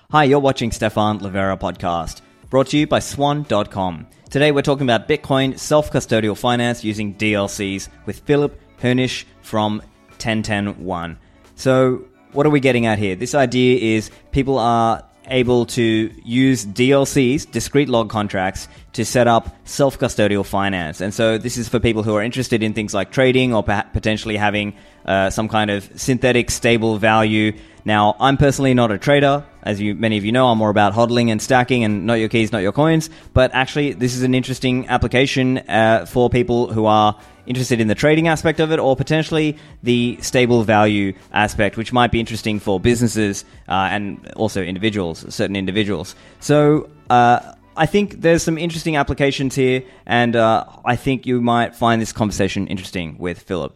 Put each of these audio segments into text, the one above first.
Hi, you're watching Stephan Livera podcast, brought to you by Swan.com. Today we're talking about Bitcoin self-custodial finance using DLCs with Philip Hoenisch from 1010one. So what are we getting at here? This idea is people are able to use DLCs, discrete log contracts, to set up self-custodial finance. And so this is for people who are interested in things like trading or potentially having some kind of synthetic stable value. Now, I'm personally not a trader. As many of you know, I'm more about hodling and stacking and not your keys, not your coins. But actually, this is an interesting application for people who are interested in the trading aspect of it, or potentially the stable value aspect, which might be interesting for businesses and also individuals, certain individuals. So I think there's some interesting applications here, and I think you might find this conversation interesting with Philip.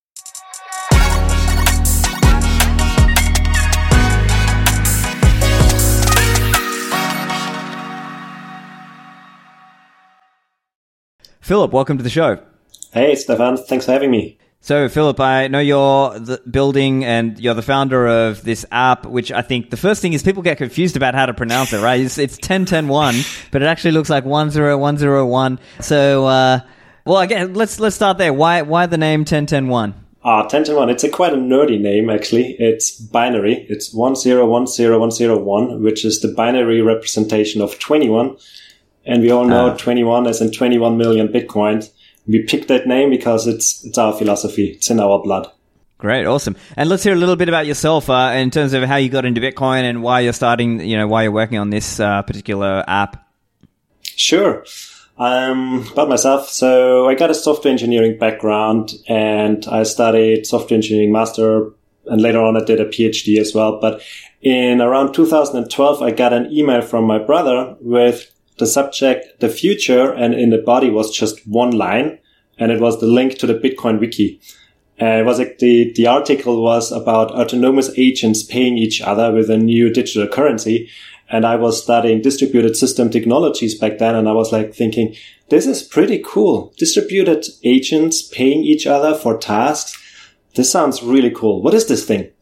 Philip, welcome to the show. Hey, Stephan. Thanks for having me. So, Philip, I know you're building and you're the founder of this app, which I think the first thing is people get confused about how to pronounce it, right? It's 1010one, but it actually looks like 10101. So, well, again, let's start there. Why the name 1010one? 1010one. It's quite a nerdy name, actually. It's binary. It's 1010101, which is the binary representation of 21. And we all know 21 as in 21 million Bitcoin. We picked that name because it's our philosophy. It's in our blood. Great. Awesome. And let's hear a little bit about yourself in terms of how you got into Bitcoin and why you're starting, why you're working on this particular app. Sure. About myself. So I got a software engineering background and I studied software engineering master, and later on I did a PhD as well. But in around 2012, I got an email from my brother with the subject, the future, and in the body was just one line, and it was the link to the Bitcoin wiki. It was like the article was about autonomous agents paying each other with a new digital currency. And I was studying distributed system technologies back then, and I was like thinking, this is pretty cool. Distributed agents paying each other for tasks. This sounds really cool. What is this thing?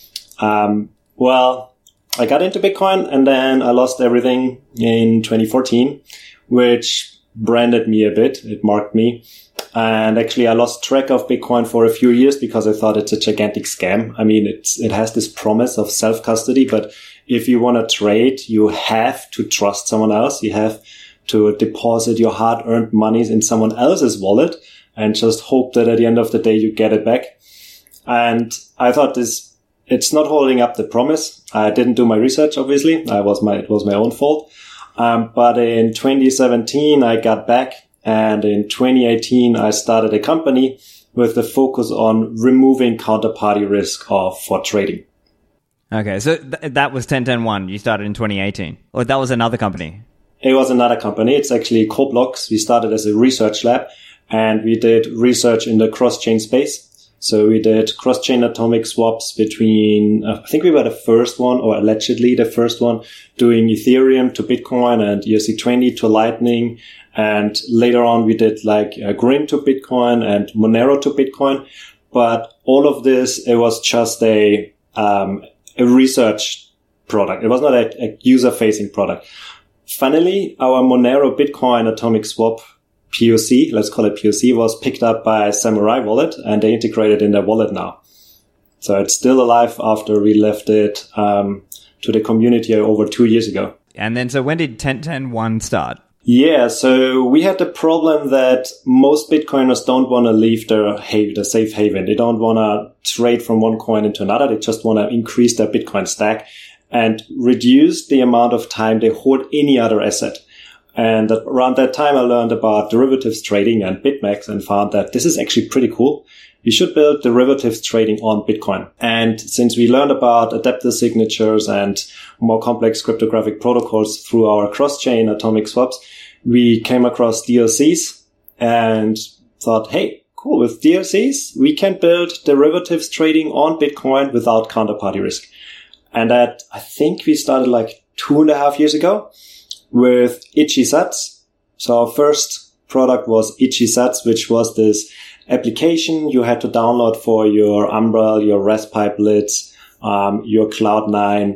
Well, I got into Bitcoin and then I lost everything in 2014, which branded me a bit. It marked me. And actually I lost track of Bitcoin for a few years because I thought it's a gigantic scam. I mean, it has this promise of self-custody, but if you want to trade, you have to trust someone else. You have to deposit your hard-earned monies in someone else's wallet and just hope that at the end of the day you get it back. And I thought it's not holding up the promise. I didn't do my research, obviously. It was my own fault. But in 2017, I got back. And in 2018, I started a company with the focus on removing counterparty risk for trading. Okay, so that was 1010one. You started in 2018. Or that was another company? It was another company. It's actually Coblox. We started as a research lab. And we did research in the cross-chain space. So we did cross-chain atomic swaps between, I think we were the first one, or allegedly the first one, doing Ethereum to Bitcoin and ERC20 to Lightning. And later on, we did like Grin to Bitcoin and Monero to Bitcoin. But all of this, it was just a research product. It was not a user-facing product. Funnily, our Monero Bitcoin atomic swap POC, let's call it POC, was picked up by Samurai Wallet, and they integrated in their wallet now. So it's still alive after we left it to the community over 2 years ago. And then, so when did 1010one start? Yeah, so we had the problem that most Bitcoiners don't want to leave their safe haven. They don't want to trade from one coin into another. They just want to increase their Bitcoin stack and reduce the amount of time they hold any other asset. And around that time, I learned about derivatives trading and BitMEX and found that this is actually pretty cool. You should build derivatives trading on Bitcoin. And since we learned about adaptive signatures and more complex cryptographic protocols through our cross-chain atomic swaps, we came across DLCs and thought, hey, cool, with DLCs, we can build derivatives trading on Bitcoin without counterparty risk. And that, I think we started like 2.5 years ago with ItchySats. So our first product was ItchySats, which was this application you had to download for your Umbrel, your Raspberry Blitz, your Cloud9.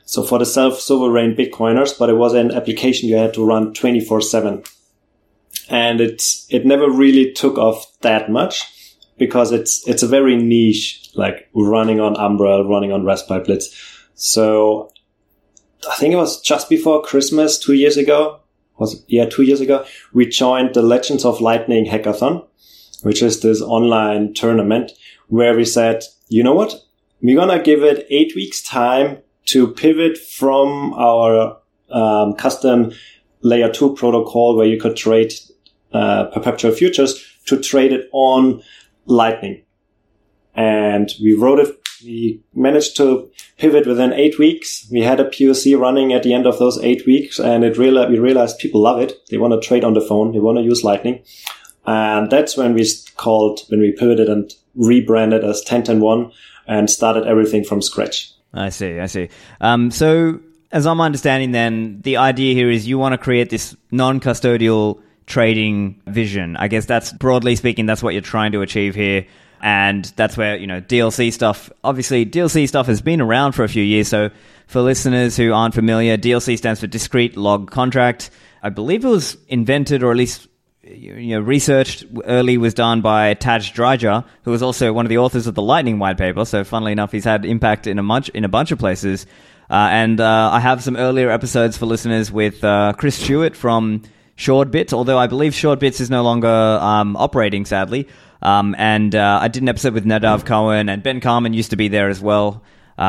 So for the self-sovereign Bitcoiners, but it was an application you had to run 24/7. And it never really took off that much because it's a very niche, like running on Umbrel, running on Raspberry Pi. So I think it was just before Christmas 2 years ago. 2 years ago, we joined the Legends of Lightning Hackathon, which is this online tournament where we said, you know what? We're going to give it 8 weeks time to pivot from our custom layer 2 protocol where you could trade perpetual futures to trade it on Lightning. And we wrote it. We managed to pivot within 8 weeks. We had a POC running at the end of those 8 weeks, and we realized people love it. They want to trade on the phone. They want to use Lightning. And that's when we pivoted and rebranded as 10-10-1 and started everything from scratch. I see. So as I'm understanding then, the idea here is you want to create this non-custodial trading vision. I guess that's, broadly speaking, that's what you're trying to achieve here. And that's where, DLC stuff, obviously DLC stuff has been around for a few years. So for listeners who aren't familiar, DLC stands for Discrete Log Contract. I believe it was invented, or at least researched early, was done by Taj Dryja, who was also one of the authors of the Lightning white paper. So funnily enough, he's had impact in a bunch of places. And I have some earlier episodes for listeners with Chris Stewart from Shortbits, although I believe Shortbits is no longer operating, sadly. And I did an episode with Nadav Cohen, and Ben Carmen used to be there as well.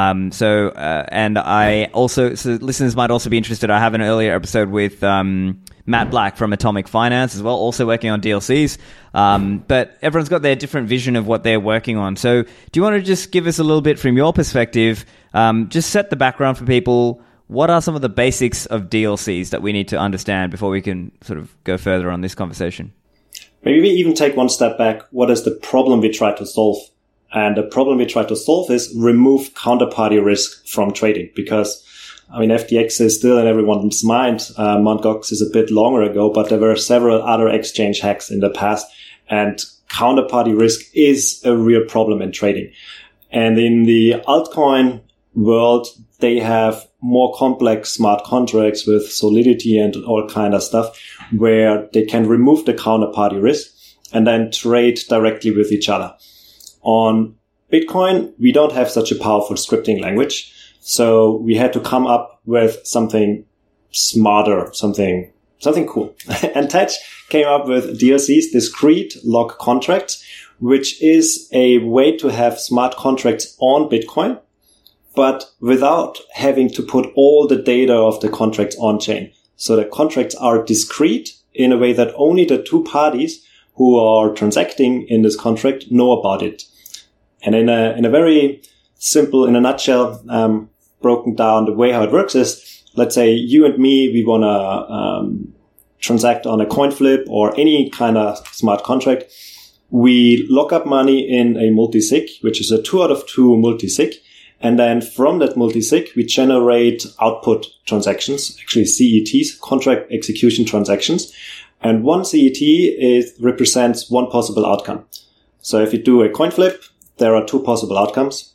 And I also, so listeners might also be interested, I have an earlier episode with Matt Black from Atomic Finance as well, also working on DLCs. But everyone's got their different vision of what they're working on. So do you want to just give us a little bit from your perspective, just set the background for people? What are some of the basics of DLCs that we need to understand before we can sort of go further on this conversation? Maybe we even take one step back. What is the problem we try to solve? And the problem we try to solve is remove counterparty risk from trading, because FTX is still in everyone's mind. Mt. Gox is a bit longer ago, but there were several other exchange hacks in the past, and counterparty risk is a real problem in trading. And in the altcoin world, they have more complex smart contracts with Solidity and all kind of stuff where they can remove the counterparty risk and then trade directly with each other. On Bitcoin, we don't have such a powerful scripting language. So we had to come up with something smarter, something cool. And Tej came up with DLCs, Discrete Log Contracts, which is a way to have smart contracts on Bitcoin, but without having to put all the data of the contracts on chain. So the contracts are discrete in a way that only the two parties who are transacting in this contract know about it. And in a very simple, in a nutshell, broken down, the way how it works is, let's say you and me, we want to transact on a coin flip or any kind of smart contract. We lock up money in a multi-sig, which is a 2 out of 2 multi-sig. And then from that multi-sig, we generate output transactions, actually CETs, contract execution transactions. And one CET represents one possible outcome. So if you do a coin flip, there are 2 possible outcomes.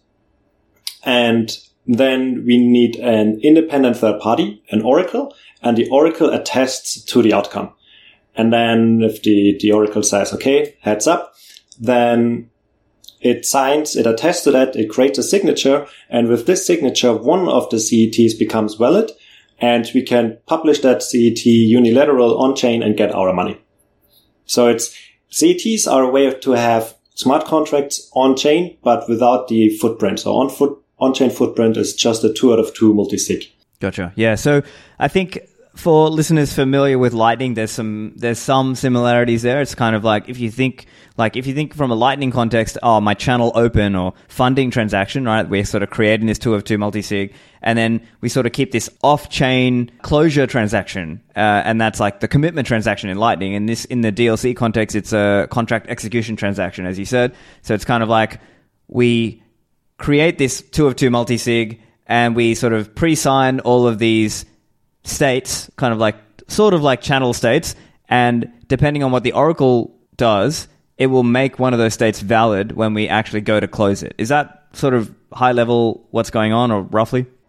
And then we need an independent third party, an oracle, and the oracle attests to the outcome. And then if the oracle says, okay, heads up, then it signs, it attests to that, it creates a signature, and with this signature, one of the CETs becomes valid, and we can publish that CET unilateral on-chain and get our money. So CETs are a way to have smart contracts on-chain, but without the footprint. So on-chain footprint is just a 2 out of 2 multi-sig. Gotcha. Yeah. So I think for listeners familiar with Lightning, there's some similarities there. It's kind of like if you think from a Lightning context, my channel open or funding transaction, right? We're sort of creating this 2 of 2 multi-sig, and then we sort of keep this off-chain closure transaction, and that's like the commitment transaction in Lightning. And this, in the DLC context, it's a contract execution transaction, as you said. So it's kind of like we create this 2 of 2 multi-sig, and we sort of pre-sign all of these states, sort of like channel states, and depending on what the oracle does, it will make one of those states valid when we actually go to close it. Is that sort of high level what's going on, or roughly?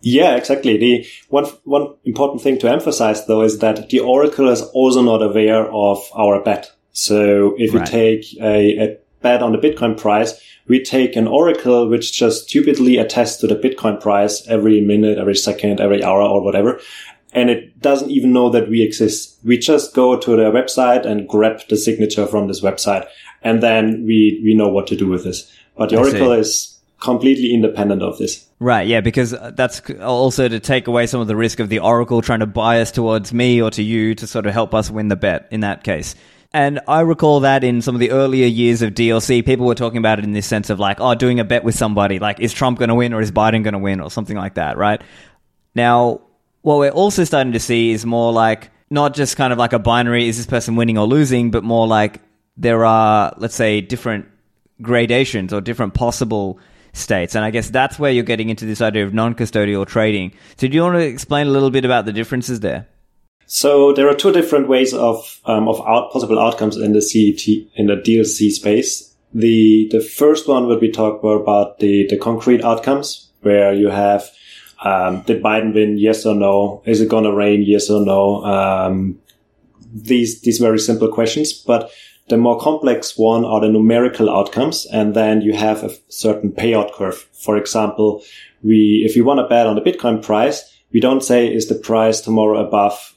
Yeah, exactly. The one important thing to emphasize though is that the oracle is also not aware of our bet. So if we take a bet on the Bitcoin price, we take an oracle which just stupidly attests to the Bitcoin price every minute, every second, every hour or whatever. And it doesn't even know that we exist. We just go to their website and grab the signature from this website. And then we know what to do with this. But the oracle is completely independent of this. Right, yeah, because that's also to take away some of the risk of the oracle trying to bias towards me or to you to sort of help us win the bet in that case. And I recall that in some of the earlier years of DLC, people were talking about it in this sense of like, doing a bet with somebody, like, is Trump going to win or is Biden going to win or something like that, right? Now, what we're also starting to see is more like, not just kind of like a binary, is this person winning or losing, but more like there are, let's say, different gradations or different possible states. And I guess that's where you're getting into this idea of non-custodial trading. So do you want to explain a little bit about the differences there? So there are two different ways of possible outcomes in the DLC space. The first one would be talk about the concrete outcomes, where you have, did Biden win? Yes or no? Is it going to rain? Yes or no? These very simple questions, but the more complex one are the numerical outcomes. And then you have a certain payout curve. For example, if you want to bet on the Bitcoin price, we don't say, is the price tomorrow above,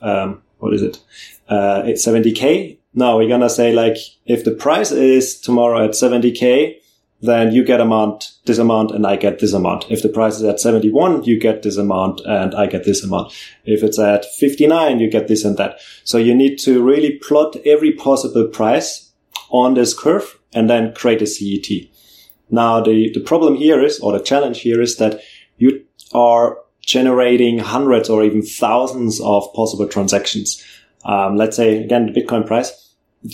it's 70K? No, we're going to say like, if the price is tomorrow at 70K, then you get this amount and I get this amount. If the price is at 71, you get this amount and I get this amount. If it's at 59, you get this and that. So you need to really plot every possible price on this curve and then create a CET. Now, the problem here is, or the challenge here is that you are generating hundreds or even thousands of possible transactions. Let's say, again, the Bitcoin price.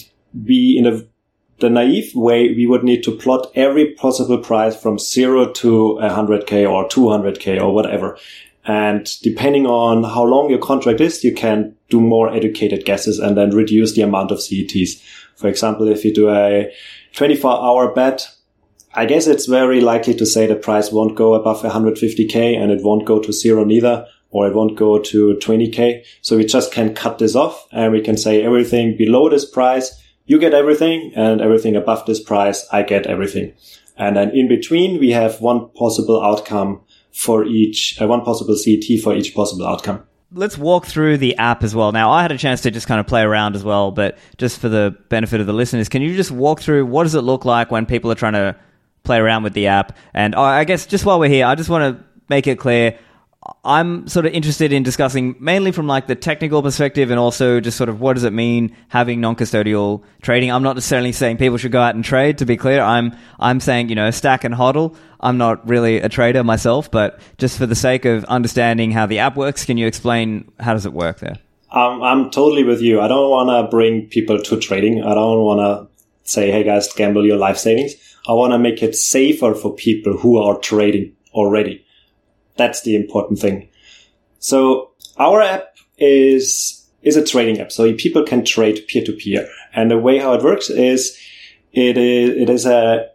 In the naive way, we would need to plot every possible price from 0 to 100K or 200K or whatever. And depending on how long your contract is, you can do more educated guesses and then reduce the amount of CETs. For example, if you do a 24-hour bet, I guess it's very likely to say the price won't go above 150K and it won't go to 0 neither, or it won't go to 20K. So we just can cut this off and we can say everything below this price, you get everything, and everything above this price, I get everything. And then in between, we have one possible outcome for each, one possible CET for each possible outcome. Let's walk through the app as well. Now, I had a chance to just kind of play around as well, but just for the benefit of the listeners, can you just walk through what does it look like when people are trying to play around with the app? And I guess just while we're here, I just want to make it clear, I'm sort of interested in discussing mainly from like the technical perspective and also just sort of what does it mean having non-custodial trading. I'm not necessarily saying people should go out and trade, to be clear. I'm saying, stack and hodl. I'm not really a trader myself, but just for the sake of understanding how the app works, can you explain how does it work there? I'm totally with you. I don't want to bring people to trading. I don't want to say, hey guys, gamble your life savings. I want to make it safer for people who are trading already. That's the important thing. So our app is a trading app. So people can trade peer to peer. And the way how it works is it is a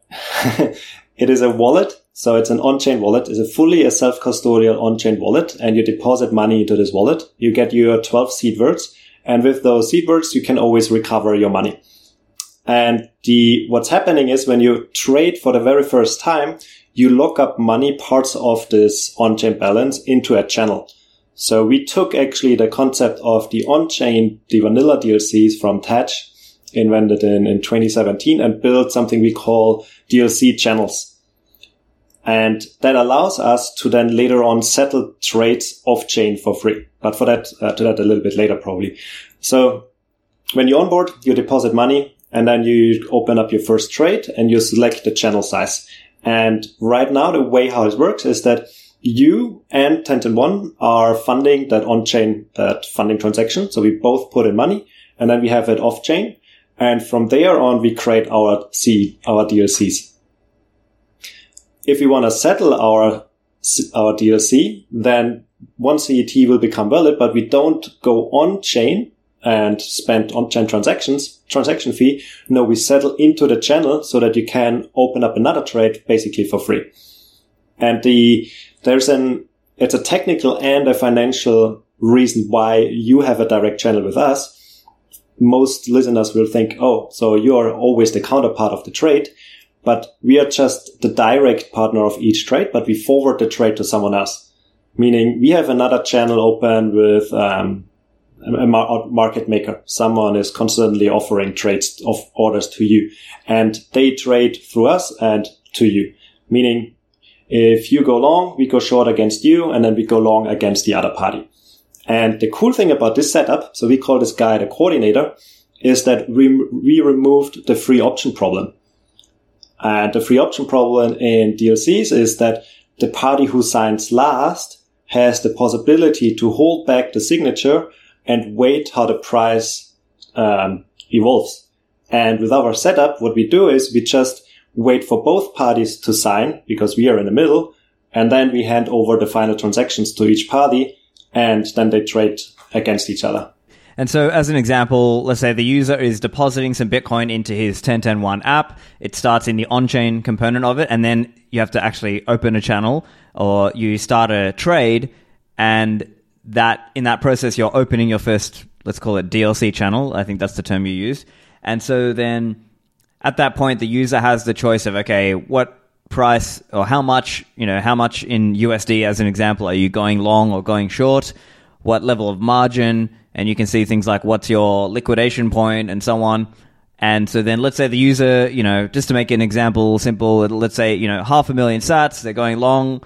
wallet. So it's an on-chain wallet. It's fully a self-custodial on-chain wallet, and you deposit money into this wallet. You get your 12 seed words. And with those seed words, you can always recover your money. And what's happening is when you trade for the very first time, you lock up money, parts of this on-chain balance into a channel. So we took actually the concept of the on-chain, the vanilla DLCs from Taj, invented in 2017, and built something we call DLC channels. And that allows us to then later on settle trades off-chain for free. But for that, to that a little bit later probably. So when you onboard, you deposit money, and then you open up your first trade and you select the channel size. And right now, the way how it works is that you and 10ten1 are funding that on-chain, that funding transaction. So we both put in money and then we have it off-chain. And from there on, we create our DLCs. If we want to settle our DLC, then one CET will become valid, but we don't go on-chain and spend on-chain transaction fee. No, we settle into the channel so that you can open up another trade basically for free. And there's an it's a technical and a financial reason why you have a direct channel with us. Most listeners will think, oh, so you're always the counterpart of the trade, but we are just the direct partner of each trade, but we forward the trade to someone else. Meaning we have another channel open with a market maker. Someone is constantly offering trades of orders to you, and they trade through us and to you. Meaning if you go long, we go short against you, and then we go long against the other party. And the cool thing about this setup, so we call this guy the coordinator, is that we removed the free option problem. And the free option problem in DLCs is that the party who signs last has the possibility to hold back the signature and wait how the price evolves. And with our setup, what we do is we just wait for both parties to sign because we are in the middle, and then we hand over the final transactions to each party, and then they trade against each other. And so as an example, let's say the user is depositing some Bitcoin into his 1010 app. It starts in the on-chain component of it, and then you have to actually open a channel or you start a trade, and that in that process, you're opening your first, let's call it DLC channel. I think that's the term you use. And so then at that point, the user has the choice of, okay, what price or how much in USD, as an example, are you going long or going short? What level of margin? And you can see things like what's your liquidation point and so on. And so then let's say the user, just to make an example simple, let's say, 500,000 sats, they're going long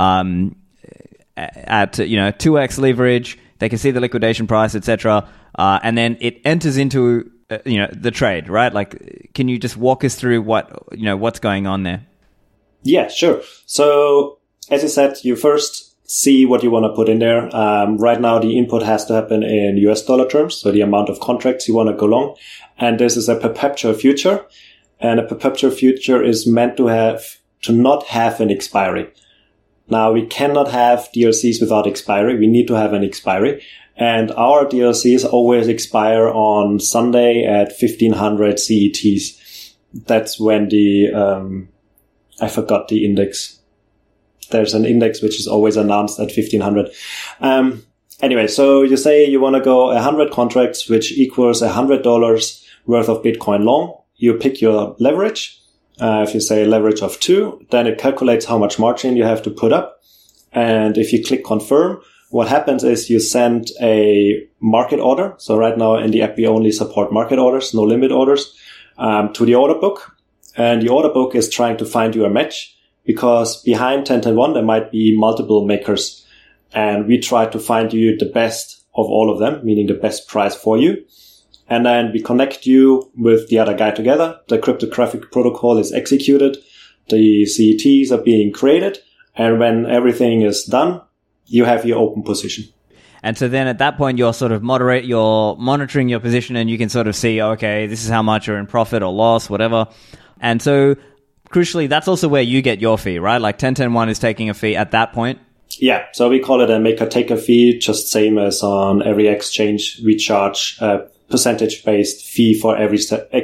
at 2x leverage. They can see the liquidation price, etc. And then it enters into the trade, right? Like, can you just walk us through what's going on there? Yeah, sure. So as you said, you first see what you want to put in there. Right now, the input has to happen in US dollar terms, so the amount of contracts you want to go long. And this is a perpetual future. And a perpetual future is meant to not have an expiry. Now, we cannot have DLCs without expiry. We need to have an expiry. And our DLCs always expire on Sunday at 1500 CETs. That's when I forgot the index. There's an index which is always announced at 1500. Anyway, so you say you want to go 100 contracts, which equals $100 worth of Bitcoin long. You pick your leverage. If you say leverage of 2, then it calculates how much margin you have to put up. And if you click confirm, what happens is you send a market order. So right now in the app, we only support market orders, no limit orders, to the order book. And the order book is trying to find you a match, because behind 1010 there might be multiple makers. And we try to find you the best of all of them, meaning the best price for you. And then we connect you with the other guy together. The cryptographic protocol is executed. The CETs are being created. And when everything is done, you have your open position. And so then at that point, you're sort of you're monitoring your position, and you can sort of see, okay, this is how much you're in profit or loss, whatever. And so crucially, that's also where you get your fee, right? Like 1010 is taking a fee at that point. Yeah. So we call it a maker-taker fee, just same as on every exchange. We charge a percentage-based fee for every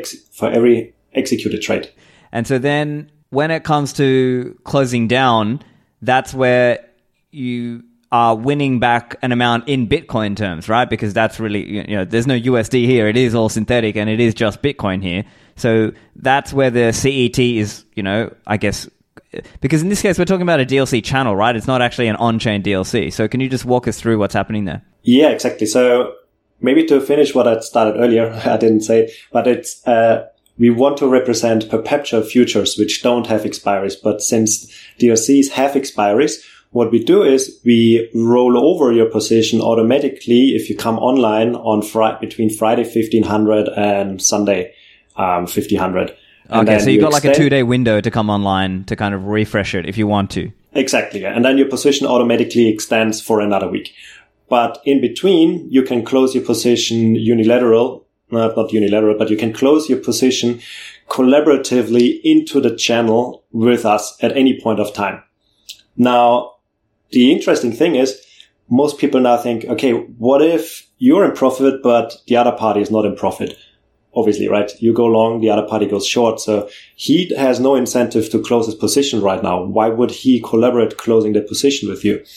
executed trade. And so then when it comes to closing down, that's where you are winning back an amount in Bitcoin terms, right? Because that's really, there's no USD here. It is all synthetic, and it is just Bitcoin here. So that's where the CET is, I guess, because in this case, we're talking about a DLC channel, right? It's not actually an on-chain DLC. So can you just walk us through what's happening there? Yeah, exactly. So maybe to finish what I started earlier, I didn't say, but it's, we want to represent perpetual futures which don't have expiries. But since DLCs have expiries, what we do is we roll over your position automatically if you come online on between Friday 1500 and Sunday 1500. Okay, so you've got like a 2-day window to come online to kind of refresh it if you want to. Exactly, yeah. And then your position automatically extends for another week. But in between, you can close your position not unilateral, but you can close your position collaboratively into the channel with us at any point of time. Now, the interesting thing is, most people now think, okay, what if you're in profit, but the other party is not in profit? Obviously, right? You go long, the other party goes short. So he has no incentive to close his position right now. Why would he collaborate closing the position with you?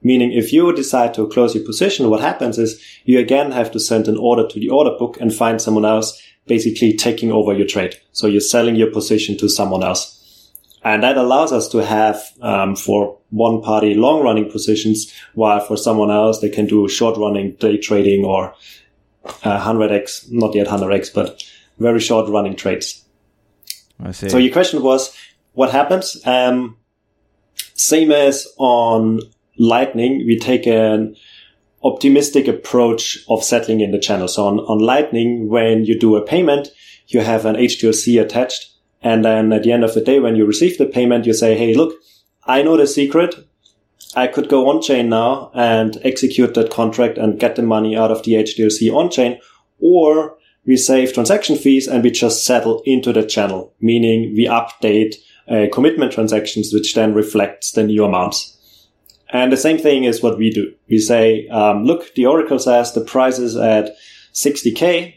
Meaning if you decide to close your position, what happens is you again have to send an order to the order book and find someone else basically taking over your trade. So you're selling your position to someone else. And that allows us to have, for one party, long running positions, while for someone else, they can do short running day trading or 100x, not yet 100x, but very short running trades. I see. So your question was, what happens? Same as on Lightning, we take an optimistic approach of settling in the channel. So on Lightning, when you do a payment, you have an HTOC attached. And then at the end of the day, when you receive the payment, you say, hey, look, I know the secret. I could go on chain now and execute that contract and get the money out of the HTOC on chain. Or we save transaction fees and we just settle into the channel, meaning we update commitment transactions, which then reflects the new amounts. And the same thing is what we do. We say, look, the Oracle says the price is at 60K.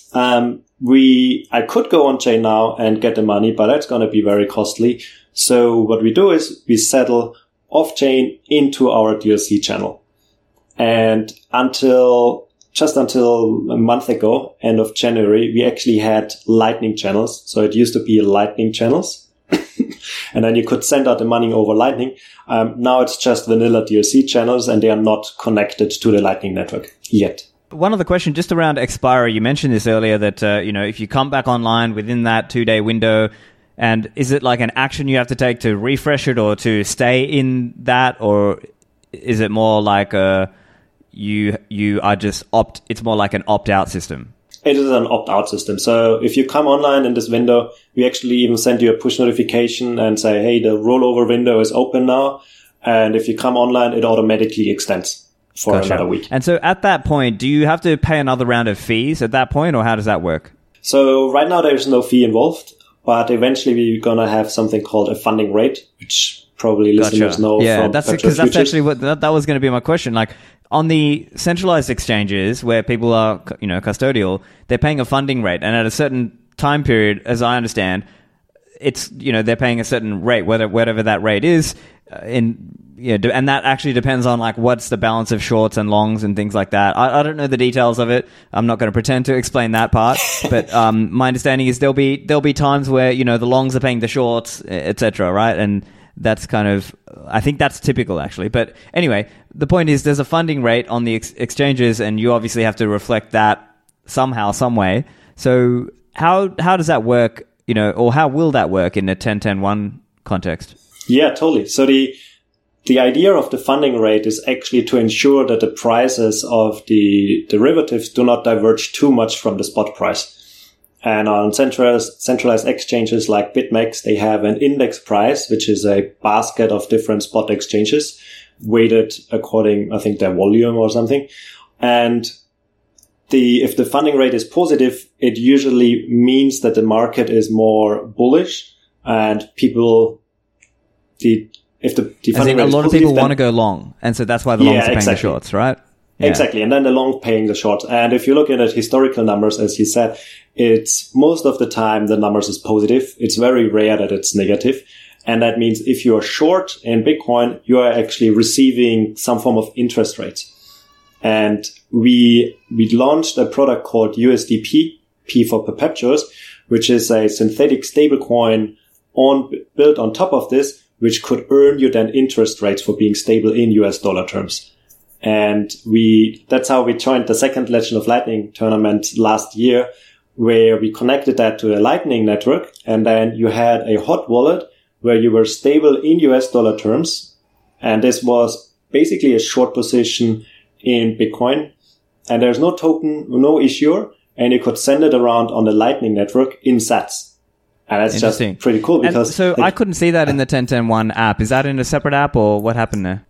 I could go on chain now and get the money, but that's going to be very costly. So what we do is we settle off chain into our DLC channel. And just until a month ago, end of January, we actually had Lightning channels. So it used to be Lightning channels. And then you could send out the money over Lightning. Now it's just vanilla DLC channels and they are not connected to the Lightning network yet. One other question just around expiry. You mentioned this earlier that, if you come back online within that 2-day window, and is it like an action you have to take to refresh it or to stay in that? Or is it more like you are just it's more like an opt-out system? It is an opt-out system. So if you come online in this window, we actually even send you a push notification and say, hey, the rollover window is open now. And if you come online, it automatically extends for another week. And so at that point, do you have to pay another round of fees at that point, or how does that work? So right now there's no fee involved, but eventually we're going to have something called a funding rate, which probably listeners know. Yeah, from that's because that's actually what that was going to be my question. Like on the centralized exchanges where people are, custodial, they're paying a funding rate, and at a certain time period, as I understand, it's they're paying a certain rate, whatever that rate is, and that actually depends on like what's the balance of shorts and longs and things like that. I don't know the details of it. I'm not going to pretend to explain that part, but my understanding is there'll be times where the longs are paying the shorts, etc. Right, and that's kind of, I think that's typical actually. But anyway, the point is there's a funding rate on the exchanges, and you obviously have to reflect that somehow, some way. So how does that work? Or how will that work in a 10-10-1 context? Yeah, totally. So the idea of the funding rate is actually to ensure that the prices of the derivatives do not diverge too much from the spot price. And on centralized exchanges like BitMEX, they have an index price, which is a basket of different spot exchanges weighted according, I think, their volume or something. And if the funding rate is positive, it usually means that the market is more bullish and people, if the funding rate is a lot of people want to go long, and so that's why the longs are paying the shorts, right? Yeah. Exactly. And then the long paying the short. And if you look at historical numbers, as you said, it's most of the time the numbers is positive. It's very rare that it's negative. And that means if you're short in Bitcoin, you are actually receiving some form of interest rates. And we launched a product called USDP, P for perpetuals, which is a synthetic stablecoin built on top of this, which could earn you then interest rates for being stable in US dollar terms. And that's how we joined the second Legend of Lightning tournament last year, where we connected that to a Lightning network. And then you had a hot wallet where you were stable in US dollar terms. And this was basically a short position in Bitcoin. And there's no token, no issuer. And you could send it around on the Lightning network in sats. And that's just pretty cool because... And so I couldn't see that in the 10-10-1 app. Is that in a separate app or what happened there?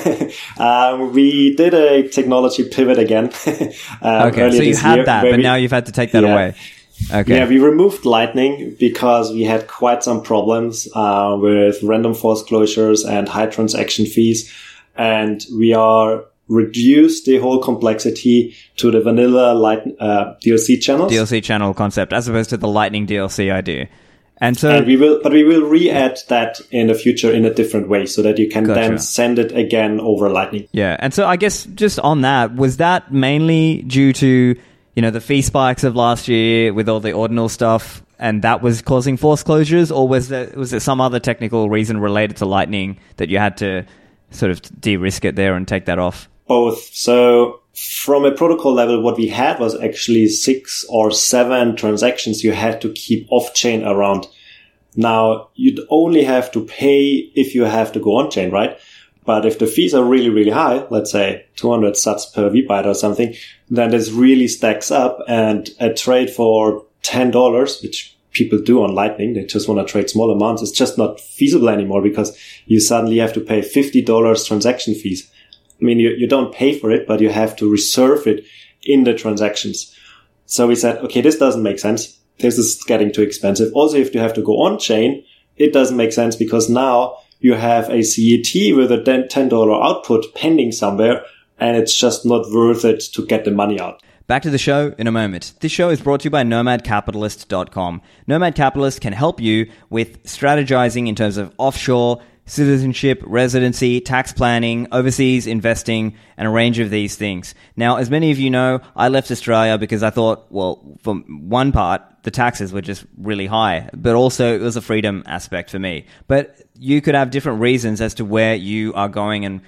We did a technology pivot again. Okay, so you had that, but now you've had to take that away. Okay. Yeah, we removed Lightning because we had quite some problems with random force closures and high transaction fees. And we reduced the whole complexity to the vanilla DLC channels. DLC channel concept, as opposed to the Lightning DLC idea. And so, and we will re-add that in the future in a different way so that you can then send it again over Lightning. Yeah. And so I guess just on that, was that mainly due to, the fee spikes of last year with all the ordinal stuff, and that was causing forced closures, or was there some other technical reason related to Lightning that you had to sort of de-risk it there and take that off? Both. So from a protocol level, what we had was actually 6 or 7 transactions you had to keep off-chain around. Now, you'd only have to pay if you have to go on-chain, right? But if the fees are really, really high, let's say 200 sats per VByte or something, then this really stacks up, and a trade for $10, which people do on Lightning, they just want to trade small amounts, it's just not feasible anymore because you suddenly have to pay $50 transaction fees. I mean, you don't pay for it, but you have to reserve it in the transactions. So we said, okay, this doesn't make sense. This is getting too expensive. Also, if you have to go on chain, it doesn't make sense because now you have a CET with a $10 output pending somewhere, and it's just not worth it to get the money out. Back to the show in a moment. This show is brought to you by NomadCapitalist.com. Nomad Capitalist can help you with strategizing in terms of offshore, citizenship, residency, tax planning, overseas investing, and a range of these things. Now, as many of you know, I left Australia because I thought, well, for one part, the taxes were just really high, but also it was a freedom aspect for me. But you could have different reasons as to where you are going and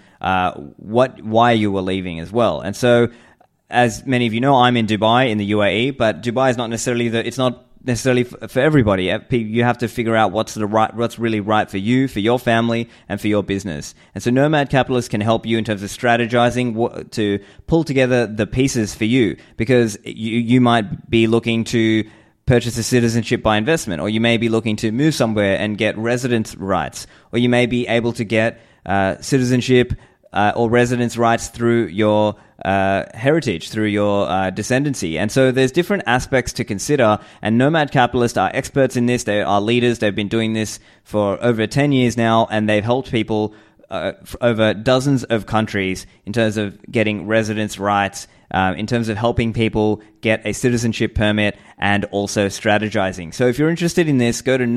why you were leaving as well. And so, as many of you know, I'm in Dubai in the UAE, but Dubai is not necessarily it's not necessarily for everybody. You have to figure out what's really right for you, for your family, and for your business. And so Nomad Capitalist can help you in terms of strategizing to pull together the pieces for you, because you might be looking to purchase a citizenship by investment, or you may be looking to move somewhere and get residence rights, or you may be able to get citizenship or residence rights through your heritage, through your descendancy. And so there's different aspects to consider, and Nomad Capitalists are experts in this. They are leaders. They've been doing this for over 10 years now, and they've helped people over dozens of countries in terms of getting residence rights, in terms of helping people get a citizenship permit, and also strategizing. So if you're interested in this, go to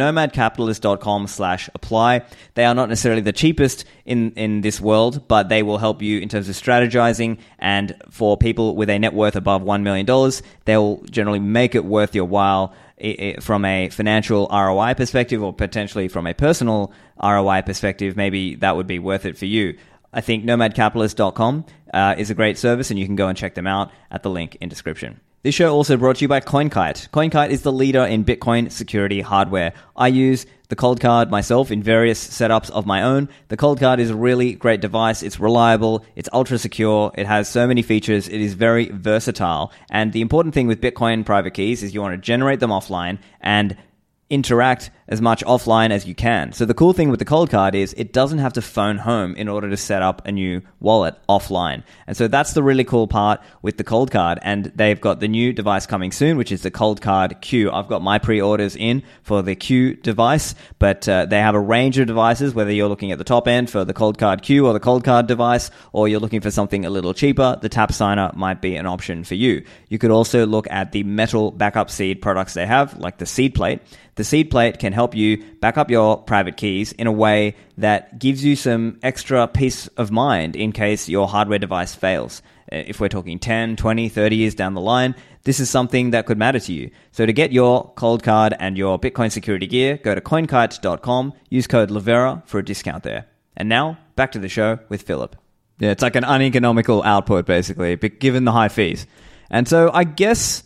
nomadcapitalist.com/apply. They are not necessarily the cheapest in this world, but they will help you in terms of strategizing. And for people with a net worth above $1 million, they'll generally make it worth your while from a financial ROI perspective, or potentially from a personal ROI perspective. Maybe that would be worth it for you. I think nomadcapitalist.com is a great service, and you can go and check them out at the link in description. This show also brought to you by CoinKite. CoinKite is the leader in Bitcoin security hardware. I use the Cold Card myself in various setups of my own. The Cold Card is a really great device. It's reliable. It's ultra secure. It has so many features. It is very versatile. And the important thing with Bitcoin private keys is you want to generate them offline and interact as much offline as you can. So the cool thing with the Cold Card is it doesn't have to phone home in order to set up a new wallet offline. And so that's the really cool part with the Cold Card. And they've got the new device coming soon, which is the Cold Card Q. I've got my pre-orders in for the Q device, but they have a range of devices, whether you're looking at the top end for the Cold Card Q or the Cold Card device, or you're looking for something a little cheaper, the Tap Signer might be an option for you. You could also look at the metal backup seed products they have, like the Seed Plate. The Seed Plate can help you back up your private keys in a way that gives you some extra peace of mind in case your hardware device fails. If we're talking 10, 20, 30 years down the line, this is something that could matter to you. So to get your Cold Card and your Bitcoin security gear, go to coinkite.com, use code Livera for a discount there. And now, back to the show with Philip. Yeah, it's like an uneconomical output, basically, given the high fees. And so I guess,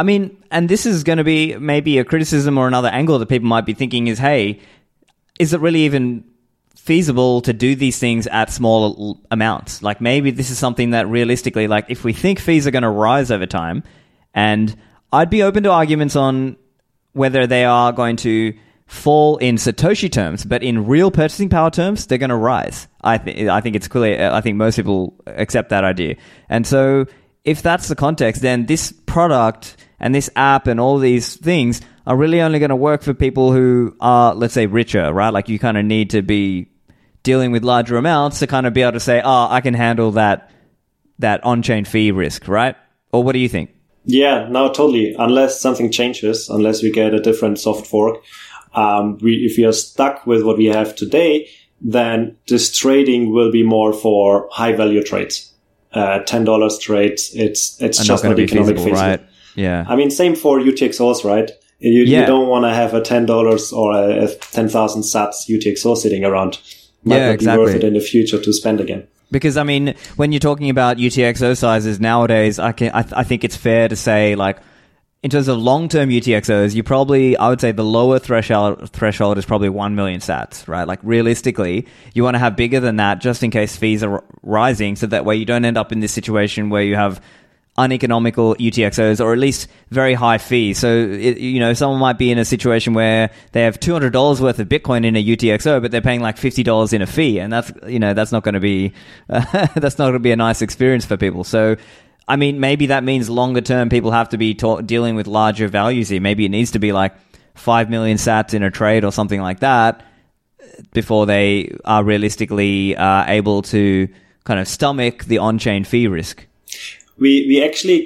and this is going to be maybe a criticism or another angle that people might be thinking is, hey, is it really even feasible to do these things at small amounts? Like, maybe this is something that realistically, like, if we think fees are going to rise over time, and I'd be open to arguments on whether they are going to fall in Satoshi terms, but in real purchasing power terms, they're going to rise. I think it's clear. I think most people accept that idea. And so if that's the context, then this product and this app and all these things are really only going to work for people who are, let's say, richer, right? Like, you kind of need to be dealing with larger amounts to kind of be able to say, I can handle that on-chain fee risk, right? Or what do you think? Yeah, no, totally. Unless something changes, unless we get a different soft fork, If we are stuck with what we have today, then this trading will be more for high value trades. $10 trades, it's just not economic feasible. Right? Yeah. I mean, same for UTXOs, right? You don't want to have a $10 or a 10,000 sats UTXO sitting around. Might not be worth it in the future to spend again. Because, I mean, when you're talking about UTXO sizes nowadays, I think it's fair to say, like, in terms of long-term UTXOs, I would say the lower threshold is probably 1 million sats, right? Like, realistically, you want to have bigger than that just in case fees are rising, so that way you don't end up in this situation where you have uneconomical UTXOs, or at least very high fees. So, someone might be in a situation where they have $200 worth of Bitcoin in a UTXO, but they're paying like $50 in a fee. And that's not going to be, that's not going to be a nice experience for people. So, I mean, maybe that means longer term people have to be dealing with larger values here. Maybe it needs to be like 5 million sats in a trade or something like that before they are realistically able to kind of stomach the on-chain fee risk. We actually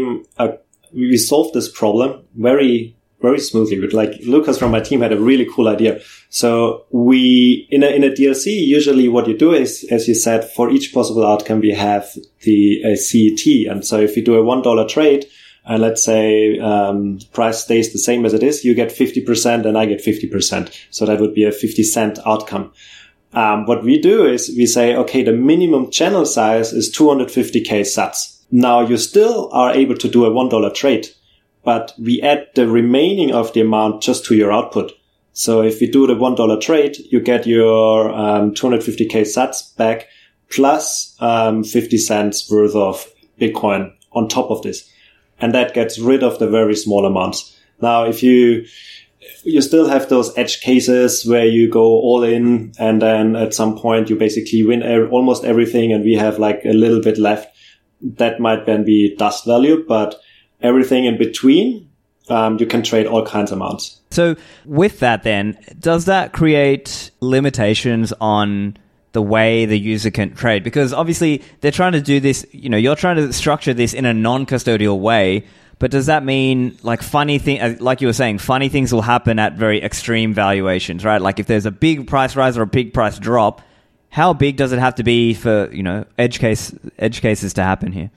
we solved this problem very, very smoothly. But like Lucas from my team had a really cool idea. So in a DLC, usually what you do is, as you said, for each possible outcome, we have a CET. And so if you do a $1 trade, and let's say, price stays the same as it is, you get 50% and I get 50%. So that would be a 50-cent outcome. What we do is we say, okay, the minimum channel size is 250k sats. Now you still are able to do a $1 trade, but we add the remaining of the amount just to your output. So if we do the $1 trade, you get your 250k sats back plus 50 cents worth of Bitcoin on top of this. And that gets rid of the very small amounts. Now, if you still have those edge cases where you go all in and then at some point you basically win almost everything and we have like a little bit left. That might then be dust value, but everything in between, you can trade all kinds of amounts. So with that then, does that create limitations on the way the user can trade? Because obviously they're trying to do this, you're trying to structure this in a non-custodial way, but does that mean like like you were saying, funny things will happen at very extreme valuations, right? Like if there's a big price rise or a big price drop, how big does it have to be for, edge cases to happen here?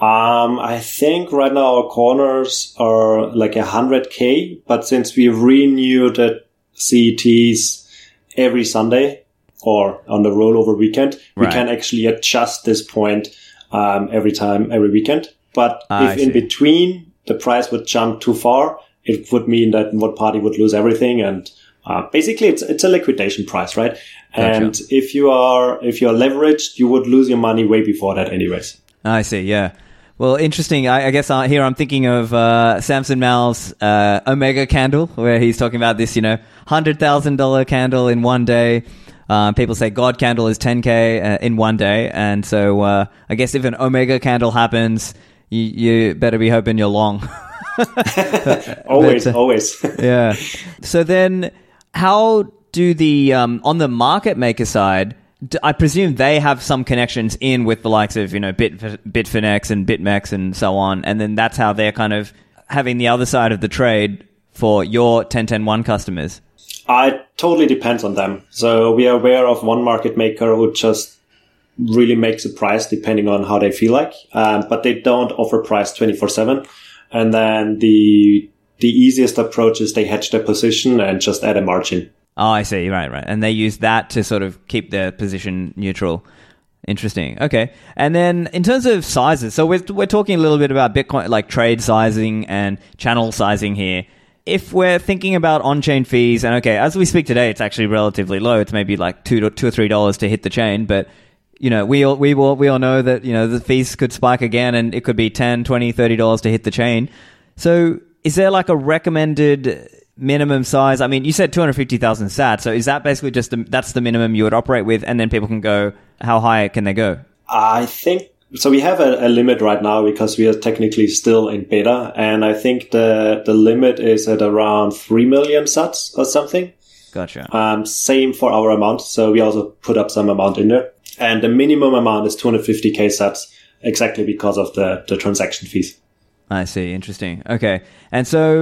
I think right now our corners are like 100k, but since we renew the CETs every Sunday or on the rollover weekend, we can actually adjust this point every weekend. But if in between the price would jump too far, it would mean that one party would lose everything. And basically it's a liquidation price, right? Gotcha. And if you are leveraged, you would lose your money way before that anyways. I see, yeah. Well, interesting. I guess here I'm thinking of Samson Mal's Omega candle, where he's talking about this, $100,000 candle in one day. People say God candle is 10K in one day. And so I guess if an Omega candle happens, you better be hoping you're long. Always. Yeah. So then how do the, on the market maker side, I presume they have some connections in with the likes of, Bitfinex and BitMEX and so on. And then that's how they're kind of having the other side of the trade for your 10-10-1 customers. It totally depends on them. So we are aware of one market maker who just really makes a price depending on how they feel like. But they don't offer price 24/7. And then the easiest approach is they hedge their position and just add a margin. Oh, I see. Right. And they use that to sort of keep their position neutral. Interesting. Okay. And then in terms of sizes, so we're talking a little bit about Bitcoin, like trade sizing and channel sizing here. If we're thinking about on-chain fees, and okay, as we speak today, it's actually relatively low. It's maybe like $2 or $3 to hit the chain, but we all know that the fees could spike again, and it could be $10, $20, $30 to hit the chain. So is there like a recommended minimum size? I mean, you said 250,000 sats. So is that basically just that's the minimum you would operate with, and then people can go, how high can they go? I think so. We have a limit right now because we are technically still in beta, and I think the limit is at around 3 million sats or something. Gotcha. Same for our amount. So we also put up some amount in there, and the minimum amount is 250k sats, exactly because of the transaction fees. I see. Interesting. Okay. And so